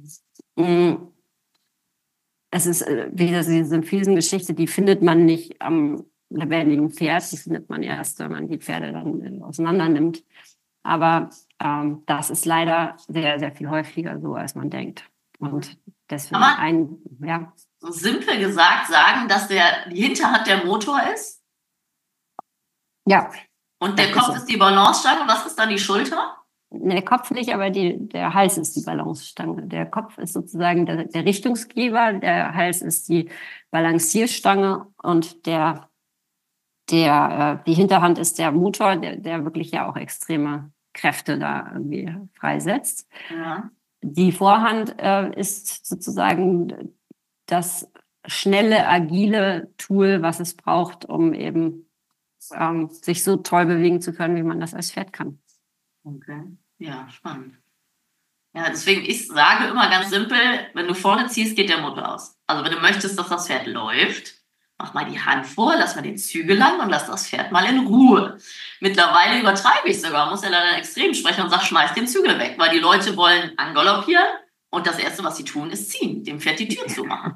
Es ist wieder diese Symphysengeschichte, die findet man nicht am lebendigen Pferd, die findet man erst, wenn man die Pferde dann auseinander nimmt. Aber ähm, das ist leider sehr, sehr viel häufiger so, als man denkt. Und deswegen Aber ein, ja. so simpel gesagt sagen, dass der, die Hinterhand der Motor ist? Ja. Und der Kopf ist die Balancestange. Was ist dann die Schulter? Der Kopf nicht, aber die, der Hals ist die Balancestange. Der Kopf ist sozusagen der, der Richtungsgeber, der Hals ist die Balancierstange und der, der, äh, die Hinterhand ist der Motor, der, der wirklich ja auch extreme Kräfte da irgendwie freisetzt. Ja. Die Vorhand äh, ist sozusagen das schnelle, agile Tool, was es braucht, um eben ähm, sich so toll bewegen zu können, wie man das als Pferd kann. Okay, ja, spannend. Ja, deswegen, ich sage immer ganz simpel, wenn du vorne ziehst, geht der Motor aus. Also wenn du möchtest, dass das Pferd läuft, mach mal die Hand vor, lass mal den Zügel lang und lass das Pferd mal in Ruhe. Mittlerweile übertreibe ich sogar, muss ja leider extrem sprechen und sag, schmeiß den Zügel weg, weil die Leute wollen angaloppieren und das Erste, was sie tun, ist ziehen, dem Pferd die Tür zumachen.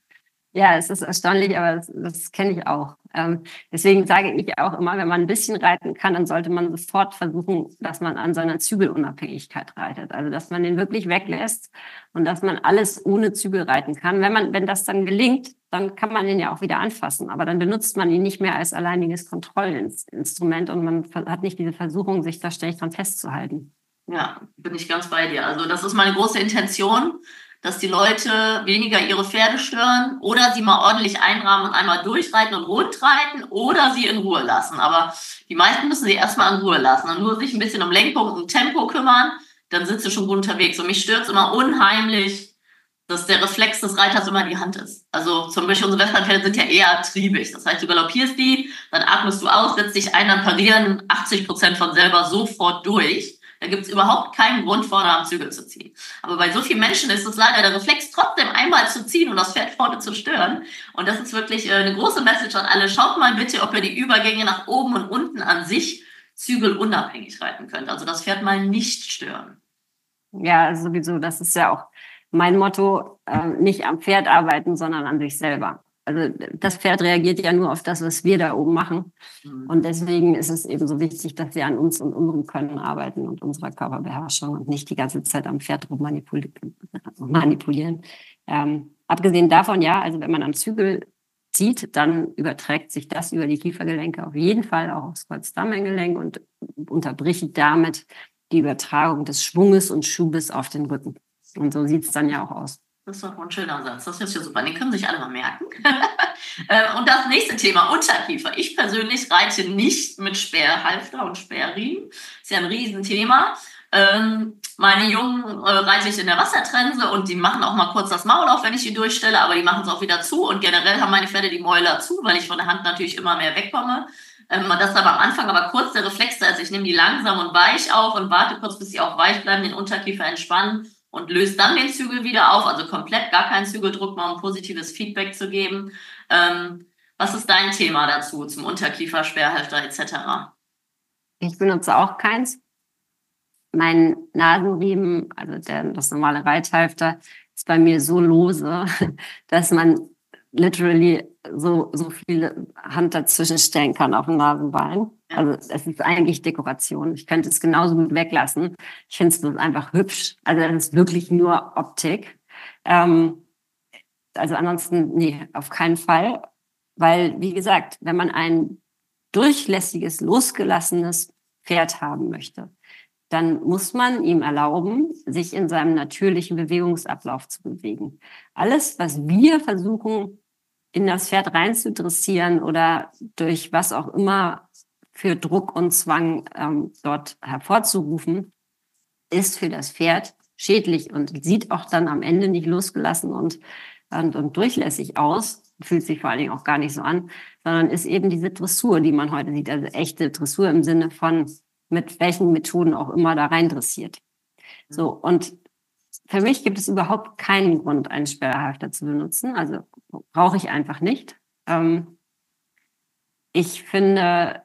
Ja, es ist erstaunlich, aber das, das kenne ich auch. Ähm, deswegen sage ich auch immer, wenn man ein bisschen reiten kann, dann sollte man sofort versuchen, dass man an seiner Zügelunabhängigkeit reitet. Also, dass man den wirklich weglässt und dass man alles ohne Zügel reiten kann. Wenn man, wenn das dann gelingt, dann kann man ihn ja auch wieder anfassen. Aber dann benutzt man ihn nicht mehr als alleiniges Kontrollinstrument und man hat nicht diese Versuchung, sich da ständig dran festzuhalten. Ja, bin ich ganz bei dir. Also, das ist meine große Intention, dass die Leute weniger ihre Pferde stören oder sie mal ordentlich einrahmen und einmal durchreiten und rund reiten oder sie in Ruhe lassen. Aber die meisten müssen sie erstmal in Ruhe lassen und nur sich ein bisschen um Lenkung und Tempo kümmern, dann sind sie schon gut unterwegs. Und mich stört es immer unheimlich, dass der Reflex des Reiters immer die Hand ist. Also zum Beispiel unsere Westernpferde sind ja eher triebig. Das heißt, du galoppierst die, dann atmest du aus, setzt dich ein, dann parieren achtzig Prozent von selber sofort durch. Da gibt es überhaupt keinen Grund, vorne am Zügel zu ziehen. Aber bei so vielen Menschen ist es leider der Reflex, trotzdem einmal zu ziehen und das Pferd vorne zu stören. Und das ist wirklich eine große Message an alle. Schaut mal bitte, ob ihr die Übergänge nach oben und unten an sich zügelunabhängig reiten könnt. Also das Pferd mal nicht stören. Ja, sowieso. Das ist ja auch mein Motto, äh, nicht am Pferd arbeiten, sondern an sich selber. Also das Pferd reagiert ja nur auf das, was wir da oben machen. Mhm. Und deswegen ist es eben so wichtig, dass wir an uns und unserem Können arbeiten und unserer Körperbeherrschung und nicht die ganze Zeit am Pferd rum manipul- manipulieren. Ähm, abgesehen davon, ja, also wenn man am Zügel zieht, dann überträgt sich das über die Kiefergelenke auf jeden Fall auch aufs Kreuzdarmgelenk und unterbricht damit die Übertragung des Schwunges und Schubes auf den Rücken. Und so sieht es dann ja auch aus. Das ist doch ein schöner Satz. Das ist ja super. Den können sich alle mal merken. Und das nächste Thema, Unterkiefer. Ich persönlich reite nicht mit Sperrhalfter und Sperrriemen. Ist ja ein Riesenthema. Ähm, meine Jungen äh, reite ich in der Wassertrense und die machen auch mal kurz das Maul auf, wenn ich die durchstelle, aber die machen es auch wieder zu. Und generell haben meine Pferde die Mäuler zu, weil ich von der Hand natürlich immer mehr wegkomme. Ähm, das ist aber am Anfang aber kurz der Reflex, also ich nehme die langsam und weich auf und warte kurz, bis sie auch weich bleiben, den Unterkiefer entspannen und löse dann den Zügel wieder auf, also komplett gar keinen Zügeldruck, mal um positives Feedback zu geben. Ähm, was ist dein Thema dazu, zum Unterkiefer, Sperrhalfter et cetera? Ich benutze auch keins. Mein Nasenriemen, also der, das normale Reithalfter, ist bei mir so lose, dass man literally so, so viel Hand dazwischen stellen kann auf dem Nasenbein. Ja. Also es ist eigentlich Dekoration. Ich könnte es genauso gut weglassen. Ich finde es bloß einfach hübsch. Also das ist wirklich nur Optik. Ähm, also ansonsten, nee, auf keinen Fall. Weil, wie gesagt, wenn man ein durchlässiges, losgelassenes Pferd haben möchte, dann muss man ihm erlauben, sich in seinem natürlichen Bewegungsablauf zu bewegen. Alles, was wir versuchen, in das Pferd reinzudressieren oder durch was auch immer für Druck und Zwang ähm, dort hervorzurufen, ist für das Pferd schädlich und sieht auch dann am Ende nicht losgelassen und, und, und durchlässig aus, fühlt sich vor allen Dingen auch gar nicht so an, sondern ist eben diese Dressur, die man heute sieht, also echte Dressur im Sinne von mit welchen Methoden auch immer da rein dressiert. So, und für mich gibt es überhaupt keinen Grund, einen Sperrhalfter zu benutzen. Also brauche ich einfach nicht. Ähm, ich finde,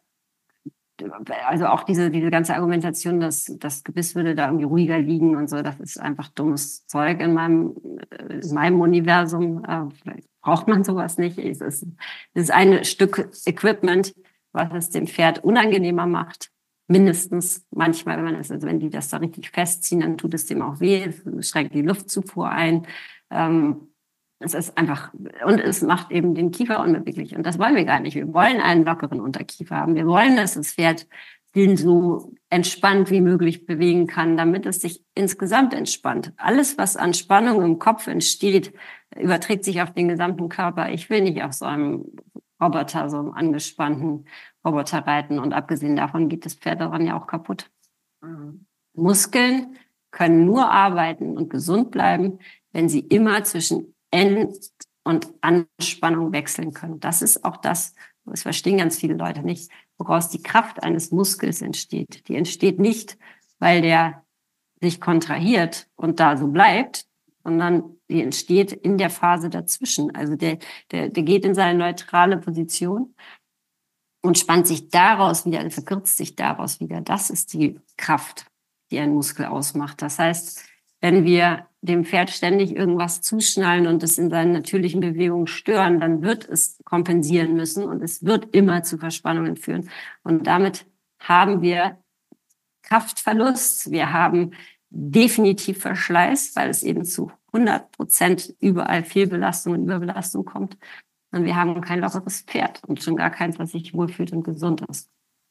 also auch diese, diese ganze Argumentation, dass das Gebiss würde da irgendwie ruhiger liegen und so, das ist einfach dummes Zeug in meinem, in meinem Universum. Äh, braucht man sowas nicht. Es ist, es ist ein Stück Equipment, was es dem Pferd unangenehmer macht. Mindestens manchmal, wenn man es, also wenn die das da richtig festziehen, dann tut es dem auch weh, es schränkt die Luftzufuhr ein. Ähm, es ist einfach, und es macht eben den Kiefer unbeweglich. Und das wollen wir gar nicht. Wir wollen einen lockeren Unterkiefer haben. Wir wollen, dass das Pferd den so entspannt wie möglich bewegen kann, damit es sich insgesamt entspannt. Alles, was an Spannung im Kopf entsteht, überträgt sich auf den gesamten Körper. Ich will nicht auf so einem Roboter, so einem angespannten Roboter reiten. Und abgesehen davon geht das Pferd daran ja auch kaputt. Mhm. Muskeln können nur arbeiten und gesund bleiben, wenn sie immer zwischen End- und Anspannung wechseln können. Das ist auch das, das verstehen ganz viele Leute nicht, woraus die Kraft eines Muskels entsteht. Die entsteht nicht, weil der sich kontrahiert und da so bleibt, sondern die entsteht in der Phase dazwischen. Also der, der, der geht in seine neutrale Position und spannt sich daraus wieder, verkürzt sich daraus wieder. Das ist die Kraft, die ein Muskel ausmacht. Das heißt, wenn wir dem Pferd ständig irgendwas zuschnallen und es in seinen natürlichen Bewegungen stören, dann wird es kompensieren müssen und es wird immer zu Verspannungen führen. Und damit haben wir Kraftverlust. Wir haben definitiv Verschleiß, weil es eben zu hundert Prozent überall Fehlbelastung und Überbelastung kommt. Und wir haben kein lockeres Pferd und schon gar keins, was sich wohlfühlt und gesund ist.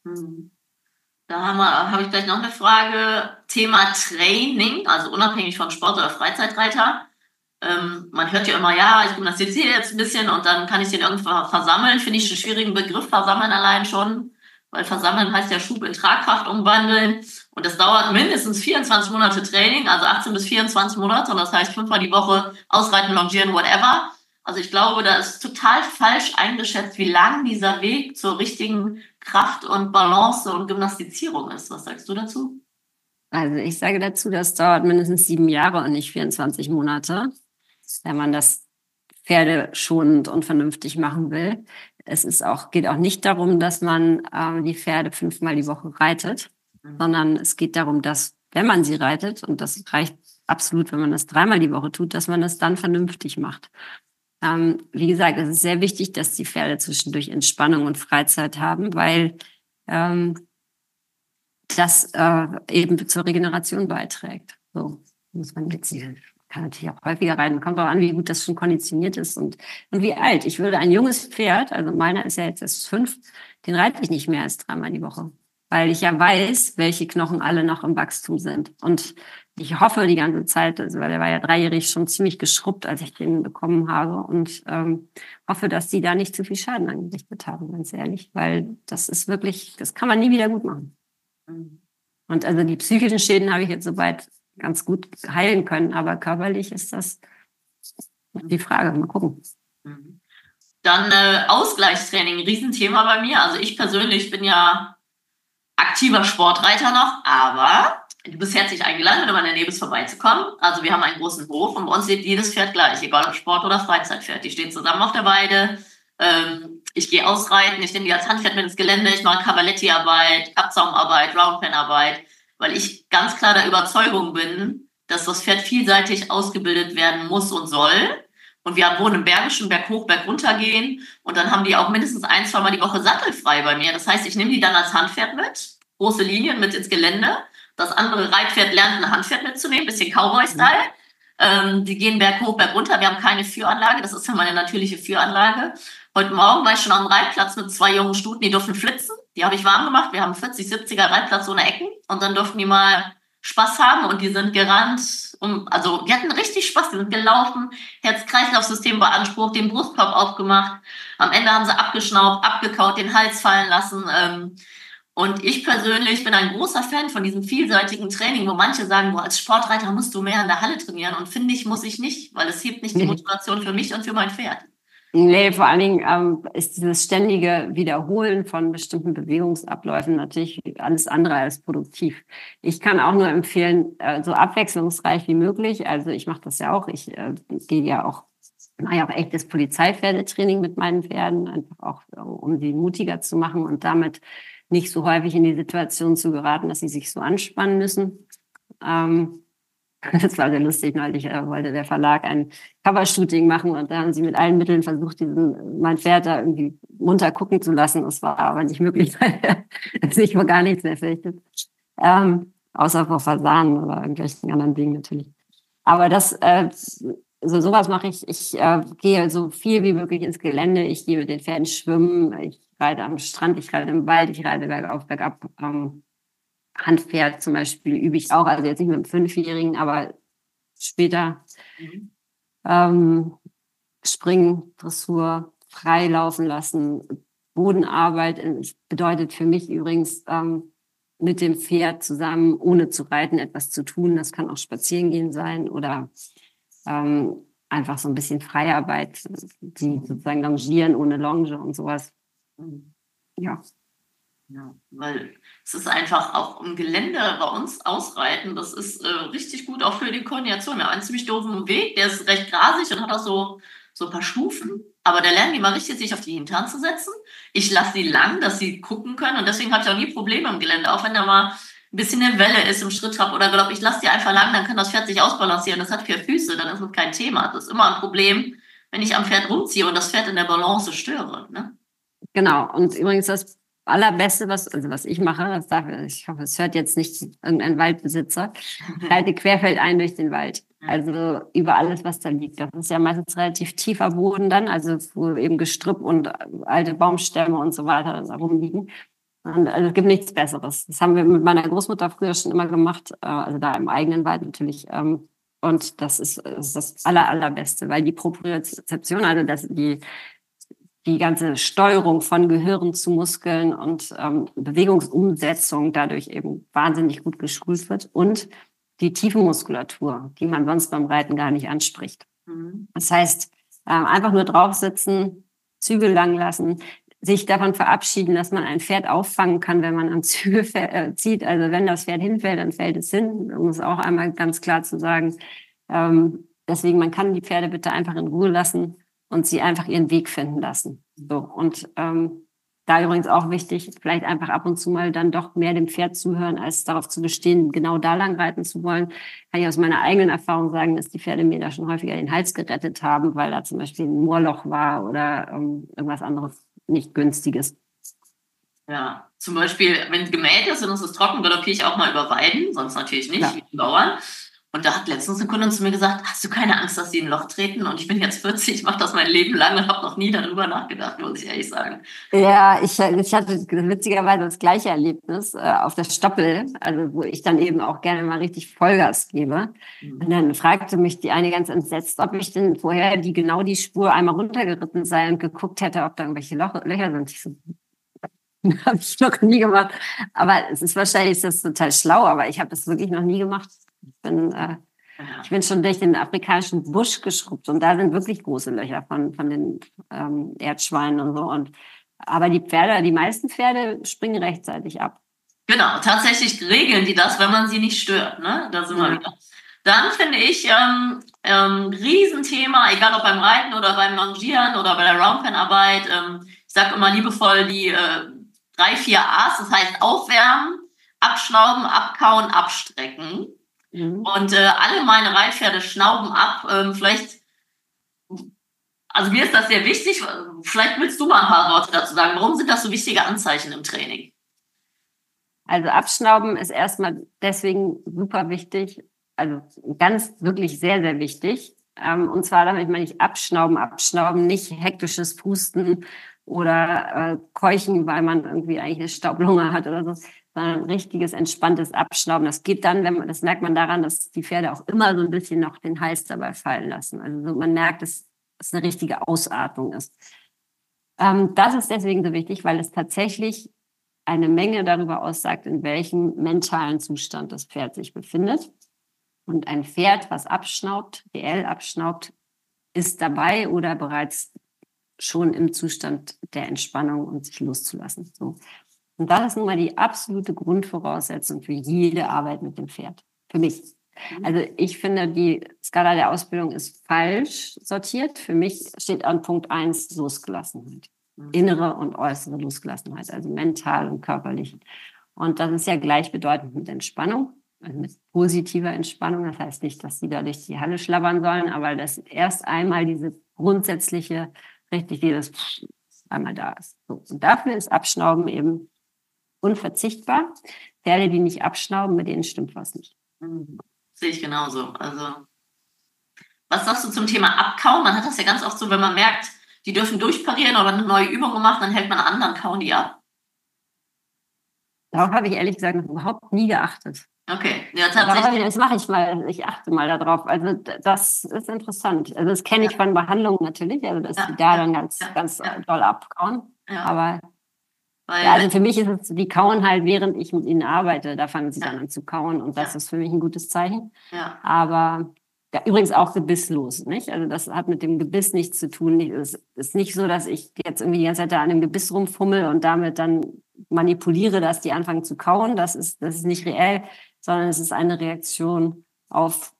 Da haben wir, habe ich gleich noch eine Frage. Thema Training, also unabhängig von Sport- oder Freizeitreiter. Ähm, man hört ja immer, ja, ich gymnastiziere jetzt ein bisschen und dann kann ich den irgendwann versammeln. Finde ich einen schwierigen Begriff, versammeln allein schon. Weil versammeln heißt ja Schub in Tragkraft umwandeln. Und das dauert mindestens vierundzwanzig Monate Training, also achtzehn bis vierundzwanzig Monate. Und das heißt fünfmal die Woche ausreiten, longieren, whatever. Also ich glaube, da ist total falsch eingeschätzt, wie lang dieser Weg zur richtigen Kraft und Balance und Gymnastizierung ist. Was sagst du dazu? Also ich sage dazu, das dauert mindestens sieben Jahre und nicht vierundzwanzig Monate, wenn man das pferdeschonend und vernünftig machen will. Es ist auch, geht auch nicht darum, dass man äh, die Pferde fünfmal die Woche reitet, mhm. sondern es geht darum, dass, wenn man sie reitet, und das reicht absolut, wenn man das dreimal die Woche tut, dass man das dann vernünftig macht. Ähm, wie gesagt, es ist sehr wichtig, dass die Pferde zwischendurch Entspannung und Freizeit haben, weil ähm, das äh, eben zur Regeneration beiträgt. So muss man jetzt hier, kann natürlich auch häufiger reiten, kommt auch an, wie gut das schon konditioniert ist und, und wie alt. Ich würde ein junges Pferd, also meiner ist ja jetzt erst fünf, den reite ich nicht mehr als dreimal die Woche, weil ich ja weiß, welche Knochen alle noch im Wachstum sind. Und ich hoffe die ganze Zeit, also weil er war ja dreijährig schon ziemlich geschrubbt, als ich den bekommen habe und ähm, hoffe, dass die da nicht zu viel Schaden angerichtet haben, ganz ehrlich, weil das ist wirklich, das kann man nie wieder gut machen. Und also die psychischen Schäden habe ich jetzt soweit ganz gut heilen können, aber körperlich ist das die Frage. Mal gucken. Dann äh, Ausgleichstraining, ein Riesenthema bei mir. Also ich persönlich bin ja aktiver Sportreiter noch, aber du bist herzlich eingeladen, wenn du mal in der Nähe bist, vorbeizukommen. Also wir haben einen großen Hof und bei uns lebt jedes Pferd gleich, egal ob Sport- oder Freizeitpferd. Die stehen zusammen auf der Weide. Ähm, ich gehe ausreiten, ich nehme die als Handpferd mit ins Gelände, ich mache Cavaletti-Arbeit, Kappzaumarbeit, Roundpen-Arbeit, weil ich ganz klar der Überzeugung bin, dass das Pferd vielseitig ausgebildet werden muss und soll. Und wir wohnen im Bergischen, Berg hoch, Berg runter gehen. Und dann haben die auch mindestens ein, zwei Mal die Woche sattelfrei bei mir. Das heißt, ich nehme die dann als Handpferd mit, große Linien mit ins Gelände. Das andere Reitpferd lernt, ein Handpferd mitzunehmen, bisschen Cowboy-Style. Mhm. Ähm, die gehen Berg hoch, Berg runter. Wir haben keine Führanlage, das ist ja meine natürliche Führanlage. Heute Morgen war ich schon am Reitplatz mit zwei jungen Stuten, die durften flitzen. Die habe ich warm gemacht. Wir haben vierzig, siebziger Reitplatz ohne Ecken und dann durften die mal Spaß haben und die sind gerannt. Um, also die hatten richtig Spaß, die sind gelaufen, Herz-Kreislauf-System beansprucht, den Brustkorb aufgemacht. Am Ende haben sie abgeschnaubt, abgekaut, den Hals fallen lassen. Ähm, und ich persönlich bin ein großer Fan von diesem vielseitigen Training, wo manche sagen, boah, als Sportreiter musst du mehr in der Halle trainieren. Und finde ich, muss ich nicht, weil es hebt nicht die Motivation für mich und für mein Pferd. Nee, vor allen Dingen ähm, ist dieses ständige Wiederholen von bestimmten Bewegungsabläufen natürlich alles andere als produktiv. Ich kann auch nur empfehlen, äh, so abwechslungsreich wie möglich. Also ich mache das ja auch. Ich äh, gehe ja auch, mache ja auch echtes Polizeipferdetraining mit meinen Pferden, einfach auch, äh, um sie mutiger zu machen und damit nicht so häufig in die Situation zu geraten, dass sie sich so anspannen müssen. Ähm, Das war sehr lustig. Neulich äh, wollte der Verlag ein Covershooting machen und da haben sie mit allen Mitteln versucht, diesen, mein Pferd da irgendwie munter gucken zu lassen. Es war aber nicht möglich, weil er sich vor gar nichts mehr fürchtet. Ähm, außer vor Fasanen oder irgendwelchen anderen Dingen natürlich. Aber das, äh, so sowas mache ich. Ich äh, gehe so viel wie möglich ins Gelände. Ich gehe mit den Pferden schwimmen. Ich reite am Strand, ich reite im Wald, ich reite bergauf, bergab. Ähm, Handpferd zum Beispiel übe ich auch, also jetzt nicht mit einem Fünfjährigen, aber später mhm. ähm, Springen, Dressur, frei laufen lassen. Bodenarbeit bedeutet für mich übrigens ähm, mit dem Pferd zusammen, ohne zu reiten, etwas zu tun. Das kann auch spazieren gehen sein oder ähm, einfach so ein bisschen Freiarbeit, die sozusagen longieren ohne Longe und sowas. Ja. Ja, weil es ist einfach auch im Gelände bei uns ausreiten, das ist äh, richtig gut auch für die Koordination. Wir haben einen ziemlich doofen Weg, der ist recht grasig und hat auch so, so ein paar Stufen, aber da lernen die mal richtig, sich auf die Hintern zu setzen. Ich lasse die lang, dass sie gucken können und deswegen habe ich auch nie Probleme im Gelände, auch wenn da mal ein bisschen eine Welle ist im Schritttrab oder glaube ich, lasse die einfach lang, dann kann das Pferd sich ausbalancieren. Das hat vier Füße, dann ist das kein Thema. Das ist immer ein Problem, wenn ich am Pferd rumziehe und das Pferd in der Balance störe. Ne? Genau, und übrigens das Allerbeste, was, also was ich mache, das darf, ich hoffe, es hört jetzt nicht irgendein Waldbesitzer, reite querfeldein durch den Wald. Also über alles, was da liegt. Das ist ja meistens relativ tiefer Boden dann, also wo eben Gestrüpp und alte Baumstämme und so weiter da rumliegen. Und also es gibt nichts Besseres. Das haben wir mit meiner Großmutter früher schon immer gemacht, also da im eigenen Wald natürlich. Und das ist, das, ist das aller, allerbeste, weil die Propriozeption, also das, die die ganze Steuerung von Gehirn zu Muskeln und ähm, Bewegungsumsetzung dadurch eben wahnsinnig gut geschult wird und die Tiefenmuskulatur, die man sonst beim Reiten gar nicht anspricht. Mhm. Das heißt, äh, einfach nur draufsitzen, Zügel lang lassen, sich davon verabschieden, dass man ein Pferd auffangen kann, wenn man am Zügel äh, zieht. Also wenn das Pferd hinfällt, dann fällt es hin. Um es auch einmal ganz klar zu sagen. Ähm, deswegen, man kann die Pferde bitte einfach in Ruhe lassen und sie einfach ihren Weg finden lassen. So, und ähm, da übrigens auch wichtig, vielleicht einfach ab und zu mal dann doch mehr dem Pferd zuhören, als darauf zu bestehen, genau da lang reiten zu wollen. Kann ich aus meiner eigenen Erfahrung sagen, dass die Pferde mir da schon häufiger den Hals gerettet haben, weil da zum Beispiel ein Moorloch war oder ähm, irgendwas anderes nicht Günstiges. Ja, zum Beispiel, wenn es gemäht ist und es ist trocken, galoppiere ich auch mal über Weiden, sonst natürlich nicht, ja. Wie die Bauern. Und da hat letztens eine Kundin zu mir gesagt, hast du keine Angst, dass sie in ein Loch treten? Und ich bin jetzt vierzig, ich mache das mein Leben lang und habe noch nie darüber nachgedacht, muss ich ehrlich sagen. Ja, ich, ich hatte witzigerweise das gleiche Erlebnis äh, auf der Stoppel, also wo ich dann eben auch gerne mal richtig Vollgas gebe. Mhm. Und dann fragte mich die eine ganz entsetzt, ob ich denn vorher die genau die Spur einmal runtergeritten sei und geguckt hätte, ob da irgendwelche Loch, Löcher sind. Ich so, habe ich noch nie gemacht. Aber es ist wahrscheinlich ist das total schlau, aber ich habe das wirklich noch nie gemacht. Ich bin, äh, ich bin schon durch den afrikanischen Busch geschrubbt und da sind wirklich große Löcher von, von den ähm, Erdschweinen und so. Und, aber die Pferde, die meisten Pferde springen rechtzeitig ab. Genau, tatsächlich regeln die das, wenn man sie nicht stört. Ne? Da sind wir wieder. Dann finde ich, ähm, ähm, Riesenthema, egal ob beim Reiten oder beim Longieren oder bei der Roundpen-Arbeit, ähm, ich sage immer liebevoll die äh, drei, vier A's, das heißt aufwärmen, abschnauben, abkauen, abstrecken. Mhm. Und äh, alle meine Reitpferde schnauben ab. Ähm, vielleicht, also mir ist das sehr wichtig. Vielleicht willst du mal ein paar Worte dazu sagen. Warum sind das so wichtige Anzeichen im Training? Also abschnauben ist erstmal deswegen super wichtig. Also ganz wirklich sehr, sehr wichtig. Ähm, und zwar damit meine ich abschnauben, abschnauben, nicht hektisches Pusten oder äh, keuchen, weil man irgendwie eigentlich eine Staublunge hat oder so, sondern ein richtiges, entspanntes Abschnauben. Das geht dann, wenn man, das merkt man daran, dass die Pferde auch immer so ein bisschen noch den Hals dabei fallen lassen. Also so, man merkt, dass es eine richtige Ausatmung ist. Ähm, das ist deswegen so wichtig, weil es tatsächlich eine Menge darüber aussagt, in welchem mentalen Zustand das Pferd sich befindet. Und ein Pferd, was abschnaubt, reell abschnaubt, ist dabei oder bereits schon im Zustand der Entspannung und sich loszulassen. So. Und das ist nun mal die absolute Grundvoraussetzung für jede Arbeit mit dem Pferd. Für mich. Also ich finde, die Skala der Ausbildung ist falsch sortiert. Für mich steht an Punkt eins Losgelassenheit. Innere und äußere Losgelassenheit, also mental und körperlich. Und das ist ja gleichbedeutend mit Entspannung, also mit positiver Entspannung. Das heißt nicht, dass die da durch die Halle schlabbern sollen, aber dass erst einmal diese grundsätzliche, richtig dieses einmal da ist. So. Und dafür ist Abschnauben eben unverzichtbar. Pferde, die nicht abschnauben, mit denen stimmt was nicht. Mhm. Sehe ich genauso. Also, was sagst du zum Thema Abkauen? Man hat das ja ganz oft so, wenn man merkt, die dürfen durchparieren oder eine neue Übung gemacht, dann hält man einen anderen, kauen die ab. Darauf habe ich ehrlich gesagt noch überhaupt nie geachtet. Okay, ja, tatsächlich. Das mache ich mal, ich achte mal darauf. Also das ist interessant. Also das kenne ich ja von Behandlungen natürlich, also dass ja, die da ja, dann ganz, ja, ganz ja. doll abkauen. Ja. Aber Weil, ja, also für mich ist es, die kauen halt, während ich mit ihnen arbeite, da fangen sie ja. dann an zu kauen und das ja. ist für mich ein gutes Zeichen. Ja. Aber ja, übrigens auch gebisslos, nicht? Also das hat mit dem Gebiss nichts zu tun. Es ist nicht so, dass ich jetzt irgendwie die ganze Zeit da an dem Gebiss rumfummel und damit dann manipuliere, dass die anfangen zu kauen. Das ist, das ist nicht reell, sondern es ist eine Reaktion auf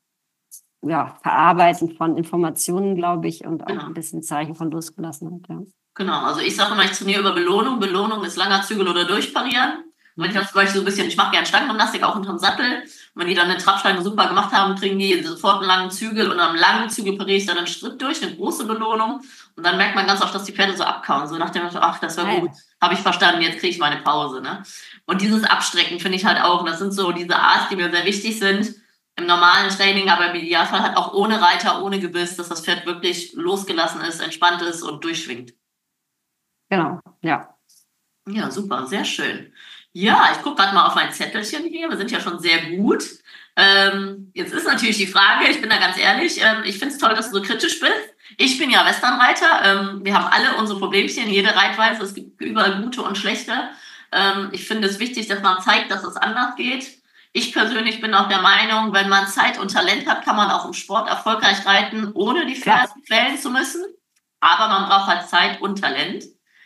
ja, Verarbeiten von Informationen, glaube ich, und auch genau. ein bisschen Zeichen von Losgelassenheit. Ja. Genau, also ich sage immer, ich trainiere über Belohnung. Belohnung ist langer Zügel oder durchparieren. Und ich habe zum Beispiel so ein bisschen, ich mache gerne Stanggymnastik, auch unterm Sattel. Und wenn die dann eine Trabstange super gemacht haben, kriegen die sofort einen langen Zügel und am langen Zügel pariere ich dann einen Schritt durch, eine große Belohnung. Und dann merkt man ganz oft, dass die Pferde so abkauen. So nach dem Motto, ach, das war gut, habe ich verstanden, jetzt kriege ich meine Pause. Ne? Und dieses Abstrecken finde ich halt auch, und das sind so diese A's, die mir sehr wichtig sind, im normalen Training, aber im Idealfall halt auch ohne Reiter, ohne Gebiss, dass das Pferd wirklich losgelassen ist, entspannt ist und durchschwingt. Genau, ja. Ja, super, sehr schön. Ja, ich gucke gerade mal auf mein Zettelchen hier. Wir sind ja schon sehr gut. Ähm, jetzt ist natürlich die Frage, ich bin da ganz ehrlich, ähm, ich finde es toll, dass du so kritisch bist. Ich bin ja Westernreiter. Ähm, wir haben alle unsere Problemchen, jede Reitweise. Es gibt überall gute und schlechte. Ähm, ich finde es wichtig, dass man zeigt, dass es anders geht. Ich persönlich bin auch der Meinung, wenn man Zeit und Talent hat, kann man auch im Sport erfolgreich reiten, ohne die Pferde quälen zu müssen. Aber man braucht halt Zeit und Talent.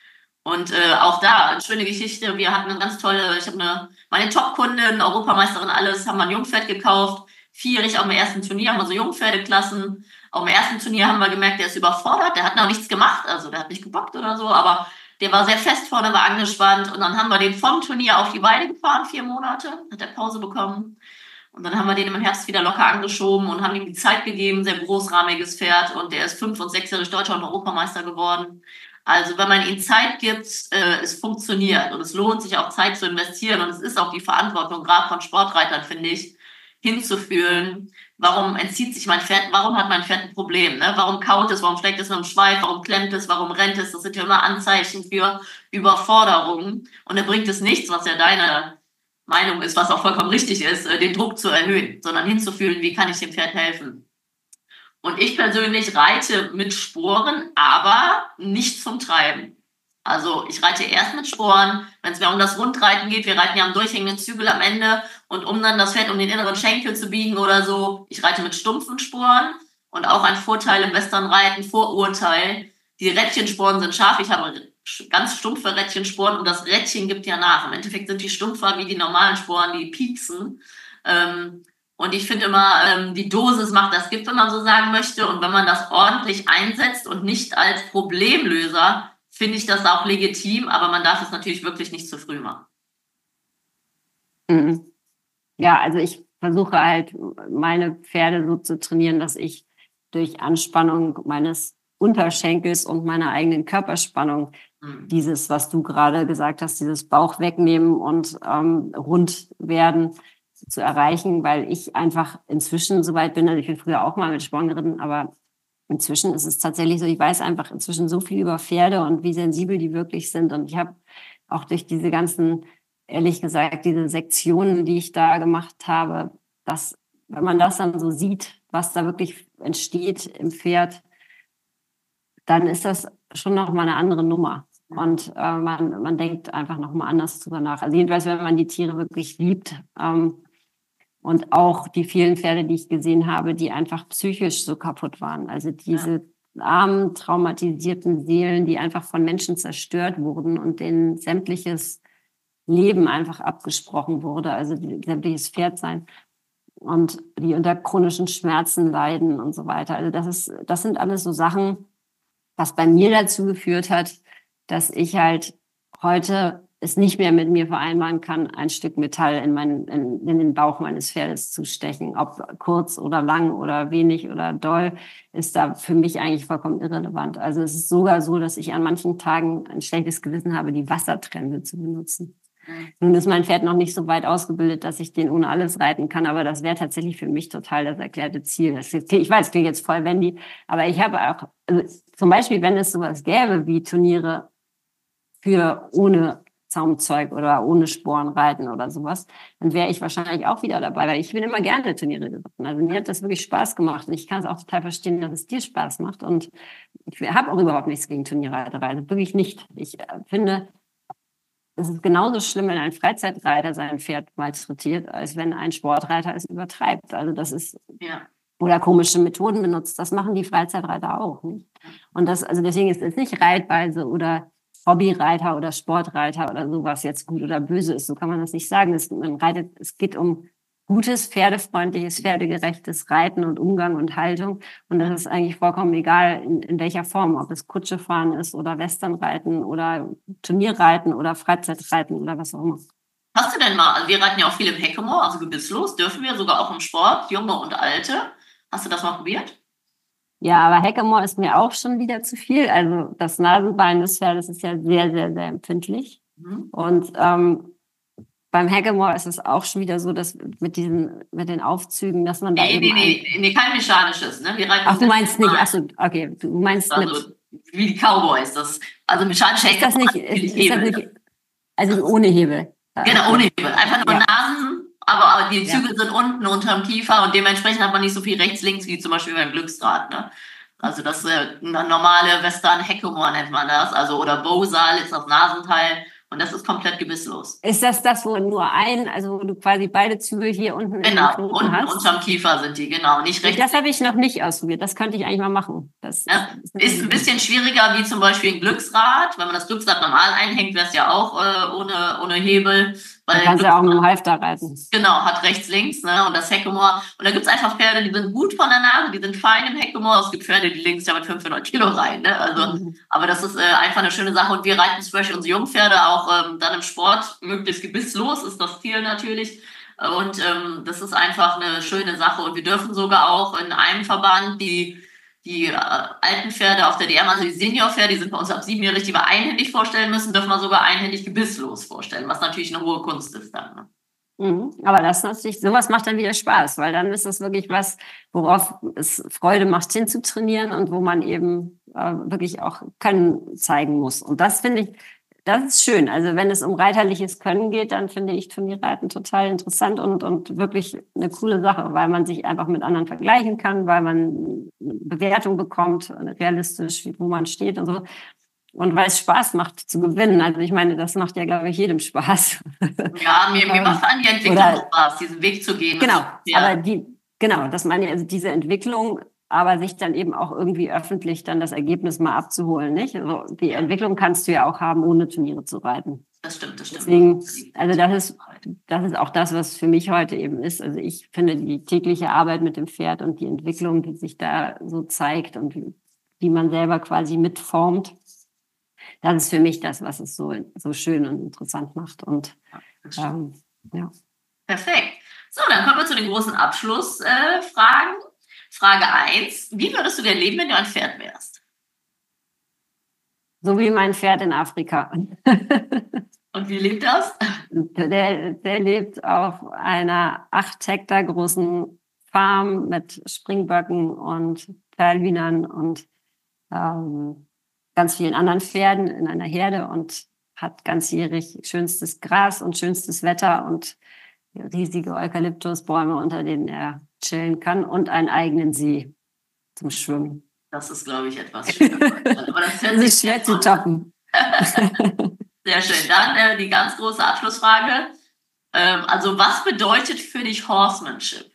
Und äh, auch da, eine schöne Geschichte, wir hatten eine ganz tolle, ich habe eine, meine Top-Kundin, Europameisterin, alles, haben wir ein Jungpferd gekauft, vierjährig auf dem ersten Turnier, haben wir so Jungpferdeklassen. Auf dem ersten Turnier haben wir gemerkt, der ist überfordert, der hat noch nichts gemacht, also der hat nicht gebockt oder so, aber der war sehr fest vorne, war angespannt und dann haben wir den vom Turnier auf die Weide gefahren, vier Monate, hat er Pause bekommen. Und dann haben wir den im Herbst wieder locker angeschoben und haben ihm die Zeit gegeben, sehr großrahmiges Pferd und der ist fünf- und sechsjährig Deutscher und Europameister geworden. Also wenn man ihnen Zeit gibt, äh, es funktioniert und es lohnt sich auch Zeit zu investieren und es ist auch die Verantwortung, gerade von Sportreitern, finde ich, hinzufühlen, warum entzieht sich mein Pferd, warum hat mein Pferd ein Problem, ne? Warum kaut es, warum schlägt es mit dem Schweif, warum klemmt es, warum rennt es, das sind ja immer Anzeichen für Überforderungen und da bringt es nichts, was ja deine Meinung ist, was auch vollkommen richtig ist, den Druck zu erhöhen, sondern hinzufühlen, wie kann ich dem Pferd helfen. Und ich persönlich reite mit Sporen, aber nicht zum Treiben. Also ich reite erst mit Sporen, wenn es mir um das Rundreiten geht. Wir reiten ja am durchhängenden Zügel am Ende. Und um dann das Pferd um den inneren Schenkel zu biegen oder so, ich reite mit stumpfen Sporen. Und auch ein Vorteil im Westernreiten, Vorurteil. Die Rädchensporen sind scharf. Ich habe ganz stumpfe Rädchensporen und das Rädchen gibt ja nach. Im Endeffekt sind die stumpfer wie die normalen Sporen, die pieksen. Ähm, Und ich finde immer, ähm, die Dosis macht das Gift, wenn man so sagen möchte. Und wenn man das ordentlich einsetzt und nicht als Problemlöser, finde ich das auch legitim. Aber man darf es natürlich wirklich nicht zu früh machen. Mhm. Ja, also ich versuche halt, meine Pferde so zu trainieren, dass ich durch Anspannung meines Unterschenkels und meiner eigenen Körperspannung mhm. dieses, was du gerade gesagt hast, dieses Bauch wegnehmen und ähm, rund werden, zu erreichen, weil ich einfach inzwischen so weit bin, also ich bin früher auch mal mit Sporen geritten, aber inzwischen ist es tatsächlich so, ich weiß einfach inzwischen so viel über Pferde und wie sensibel die wirklich sind. Und ich habe auch durch diese ganzen, ehrlich gesagt, diese Sektionen, die ich da gemacht habe, dass, wenn man das dann so sieht, was da wirklich entsteht im Pferd, dann ist das schon nochmal eine andere Nummer. Und äh, man, man denkt einfach nochmal anders drüber nach. Also jedenfalls, wenn man die Tiere wirklich liebt, ähm, und auch die vielen Pferde, die ich gesehen habe, die einfach psychisch so kaputt waren. Also diese ja. armen, traumatisierten Seelen, die einfach von Menschen zerstört wurden und denen sämtliches Leben einfach abgesprochen wurde, also sämtliches Pferdsein. Und die unter chronischen Schmerzen leiden und so weiter. Also das ist, das sind alles so Sachen, was bei mir dazu geführt hat, dass ich halt heute es nicht mehr mit mir vereinbaren kann, ein Stück Metall in, meinen, in, in den Bauch meines Pferdes zu stechen. Ob kurz oder lang oder wenig oder doll, ist da für mich eigentlich vollkommen irrelevant. Also es ist sogar so, dass ich an manchen Tagen ein schlechtes Gewissen habe, die Wassertrense zu benutzen. Mhm. Nun ist mein Pferd noch nicht so weit ausgebildet, dass ich den ohne alles reiten kann, aber das wäre tatsächlich für mich total das erklärte Ziel. Das ist, ich weiß, es klingt jetzt voll Wendy, aber ich habe auch, also zum Beispiel, wenn es sowas gäbe wie Turniere für ohne Zaumzeug oder ohne Sporenreiten oder sowas, dann wäre ich wahrscheinlich auch wieder dabei, weil ich bin immer gerne Turniere geritten. Also mir hat das wirklich Spaß gemacht und ich kann es auch total verstehen, dass es dir Spaß macht und ich habe auch überhaupt nichts gegen Turnierreiterei, also wirklich nicht. Ich finde, es ist genauso schlimm, wenn ein Freizeitreiter sein Pferd malträtiert, als wenn ein Sportreiter es übertreibt. Also das ist ja. Oder komische Methoden benutzt. Das machen die Freizeitreiter auch. Nicht? Und das, also deswegen ist es nicht Reitweise oder Hobbyreiter oder Sportreiter oder sowas jetzt gut oder böse ist. So kann man das nicht sagen. Es, man reitet, es geht um gutes, pferdefreundliches, pferdegerechtes Reiten und Umgang und Haltung. Und das ist eigentlich vollkommen egal, in, in welcher Form, ob es Kutschefahren ist oder Westernreiten oder Turnierreiten oder Freizeitreiten oder was auch immer. Hast du denn mal, also wir reiten ja auch viel im Heckemoor, also gebisslos, dürfen wir sogar auch im Sport, Junge und Alte. Hast du das mal probiert? Ja, aber Heckemoor ist mir auch schon wieder zu viel. Also das Nasenbein des Pferdes ist ja sehr, sehr, sehr empfindlich. Mhm. Und ähm, beim Heckemoor ist es auch schon wieder so, dass mit diesen, mit den Aufzügen, dass man da nee, eben... Nee, nee, nee, kein mechanisches. Ne? Wir Ach, du meinst nicht, ach so, okay, du meinst also, mit... Wie die Cowboys, das, also mechanische Heckemoor... Ist das nicht, ist, ist das nicht also ohne Hebel? Genau, ohne Hebel. Einfach nur ja. Nasen... Aber die Zügel ja. sind unten unterm Kiefer und dementsprechend hat man nicht so viel rechts, links wie zum Beispiel beim Glücksrad. Ne? Also das ist äh, eine normale Western Heckemoor nennt man das. Also oder Bowsal ist das Nasenteil und das ist komplett gebisslos. Ist das das, wo nur ein, also wo du quasi beide Zügel hier unten genau, in den Knoten unten hast? Unterm Kiefer sind die, genau. Nicht rechts. Das habe ich noch nicht ausprobiert. Das könnte ich eigentlich mal machen. Das ja, ist, ist ein bisschen schwieriger wie zum Beispiel ein Glücksrad. Wenn man das Glücksrad normal einhängt, wäre es ja auch äh, ohne, ohne Hebel. Weil du kannst ja auch mit dem Halfter reiten. Genau, hat rechts, links, ne? Und das Heckemoor. Und da gibt es einfach Pferde, die sind gut von der Nase, die sind fein im Heckemoor. Es gibt Pferde, die legen sich da mit fünfhundert Kilo rein. Ne? Also, mhm. Aber das ist äh, einfach eine schöne Sache. Und wir reiten zum Beispiel unsere Jungpferde auch ähm, dann im Sport, möglichst gebisslos, ist das Ziel natürlich. Und ähm, das ist einfach eine schöne Sache. Und wir dürfen sogar auch in einem Verband die Die äh, alten Pferde auf der D M, also die Seniorpferde, die sind bei uns ab siebenjährig, die wir einhändig vorstellen müssen, dürfen wir sogar einhändig gebisslos vorstellen, was natürlich eine hohe Kunst ist dann. Ne? Mhm. Aber das natürlich, sowas macht dann wieder Spaß, weil dann ist das wirklich was, worauf es Freude macht, hinzutrainieren und wo man eben äh, wirklich auch Können zeigen muss. Und das finde ich, das ist schön. Also wenn es um reiterliches Können geht, dann finde ich Turnierreiten total interessant und, und wirklich eine coole Sache, weil man sich einfach mit anderen vergleichen kann, weil man eine Bewertung bekommt, realistisch, wo man steht und so. Und weil es Spaß macht zu gewinnen. Also ich meine, das macht ja, glaube ich, jedem Spaß. Ja, mir, mir macht an die Entwicklung Oder, Spaß, diesen Weg zu gehen. Genau, ja. aber die, genau, das meine ich, also diese Entwicklung, aber sich dann eben auch irgendwie öffentlich dann das Ergebnis mal abzuholen, nicht? Also die Entwicklung kannst du ja auch haben, ohne Turniere zu reiten. Das stimmt, das stimmt. Deswegen, also das ist, das ist auch das, was für mich heute eben ist. Also ich finde die tägliche Arbeit mit dem Pferd und die Entwicklung, die sich da so zeigt und wie, wie man selber quasi mitformt, das ist für mich das, was es so, so schön und interessant macht. Und ähm, ja. Perfekt. So, dann kommen wir zu den großen Abschlussfragen. Äh, Frage eins. Wie würdest du denn leben, wenn du ein Pferd wärst? So wie mein Pferd in Afrika. Und wie lebt das? Der, der lebt auf einer acht Hektar großen Farm mit Springböcken und Perlwinern und ähm, ganz vielen anderen Pferden in einer Herde und hat ganzjährig schönstes Gras und schönstes Wetter und riesige Eukalyptusbäume, unter denen er chillen kann und einen eigenen See zum Schwimmen. Das ist, glaube ich, etwas schwer. Aber das, das ist schwer zu toppen. Sehr schön. Dann äh, die ganz große Abschlussfrage. Ähm, also was bedeutet für dich Horsemanship?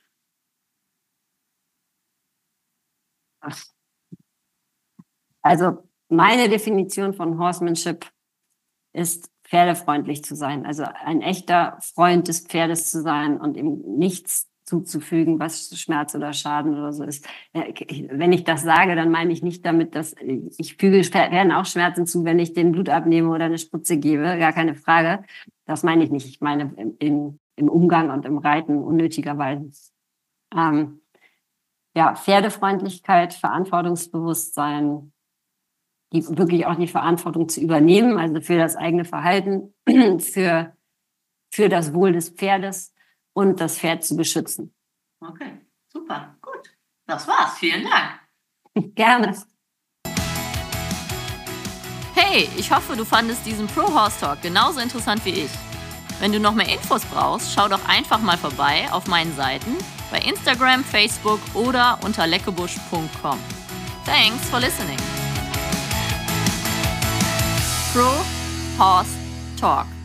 Also meine Definition von Horsemanship ist, pferdefreundlich zu sein. Also ein echter Freund des Pferdes zu sein und ihm nichts zuzufügen, was Schmerz oder Schaden oder so ist. Wenn ich das sage, dann meine ich nicht damit, dass ich füge Pferden auch Schmerzen zu, wenn ich den Blut abnehme oder eine Spritze gebe. Gar keine Frage. Das meine ich nicht. Ich meine im, im Umgang und im Reiten unnötigerweise. Ähm, ja, Pferdefreundlichkeit, Verantwortungsbewusstsein, die wirklich auch die Verantwortung zu übernehmen, also für das eigene Verhalten, für, für das Wohl des Pferdes und das Pferd zu beschützen. Okay, super, gut. Das war's. Vielen Dank. Gerne. Hey, ich hoffe, du fandest diesen Pro Horse Talk genauso interessant wie ich. Wenn du noch mehr Infos brauchst, schau doch einfach mal vorbei auf meinen Seiten bei Instagram, Facebook oder unter leckebusch punkt com. Thanks for listening. Pro Horse Talk.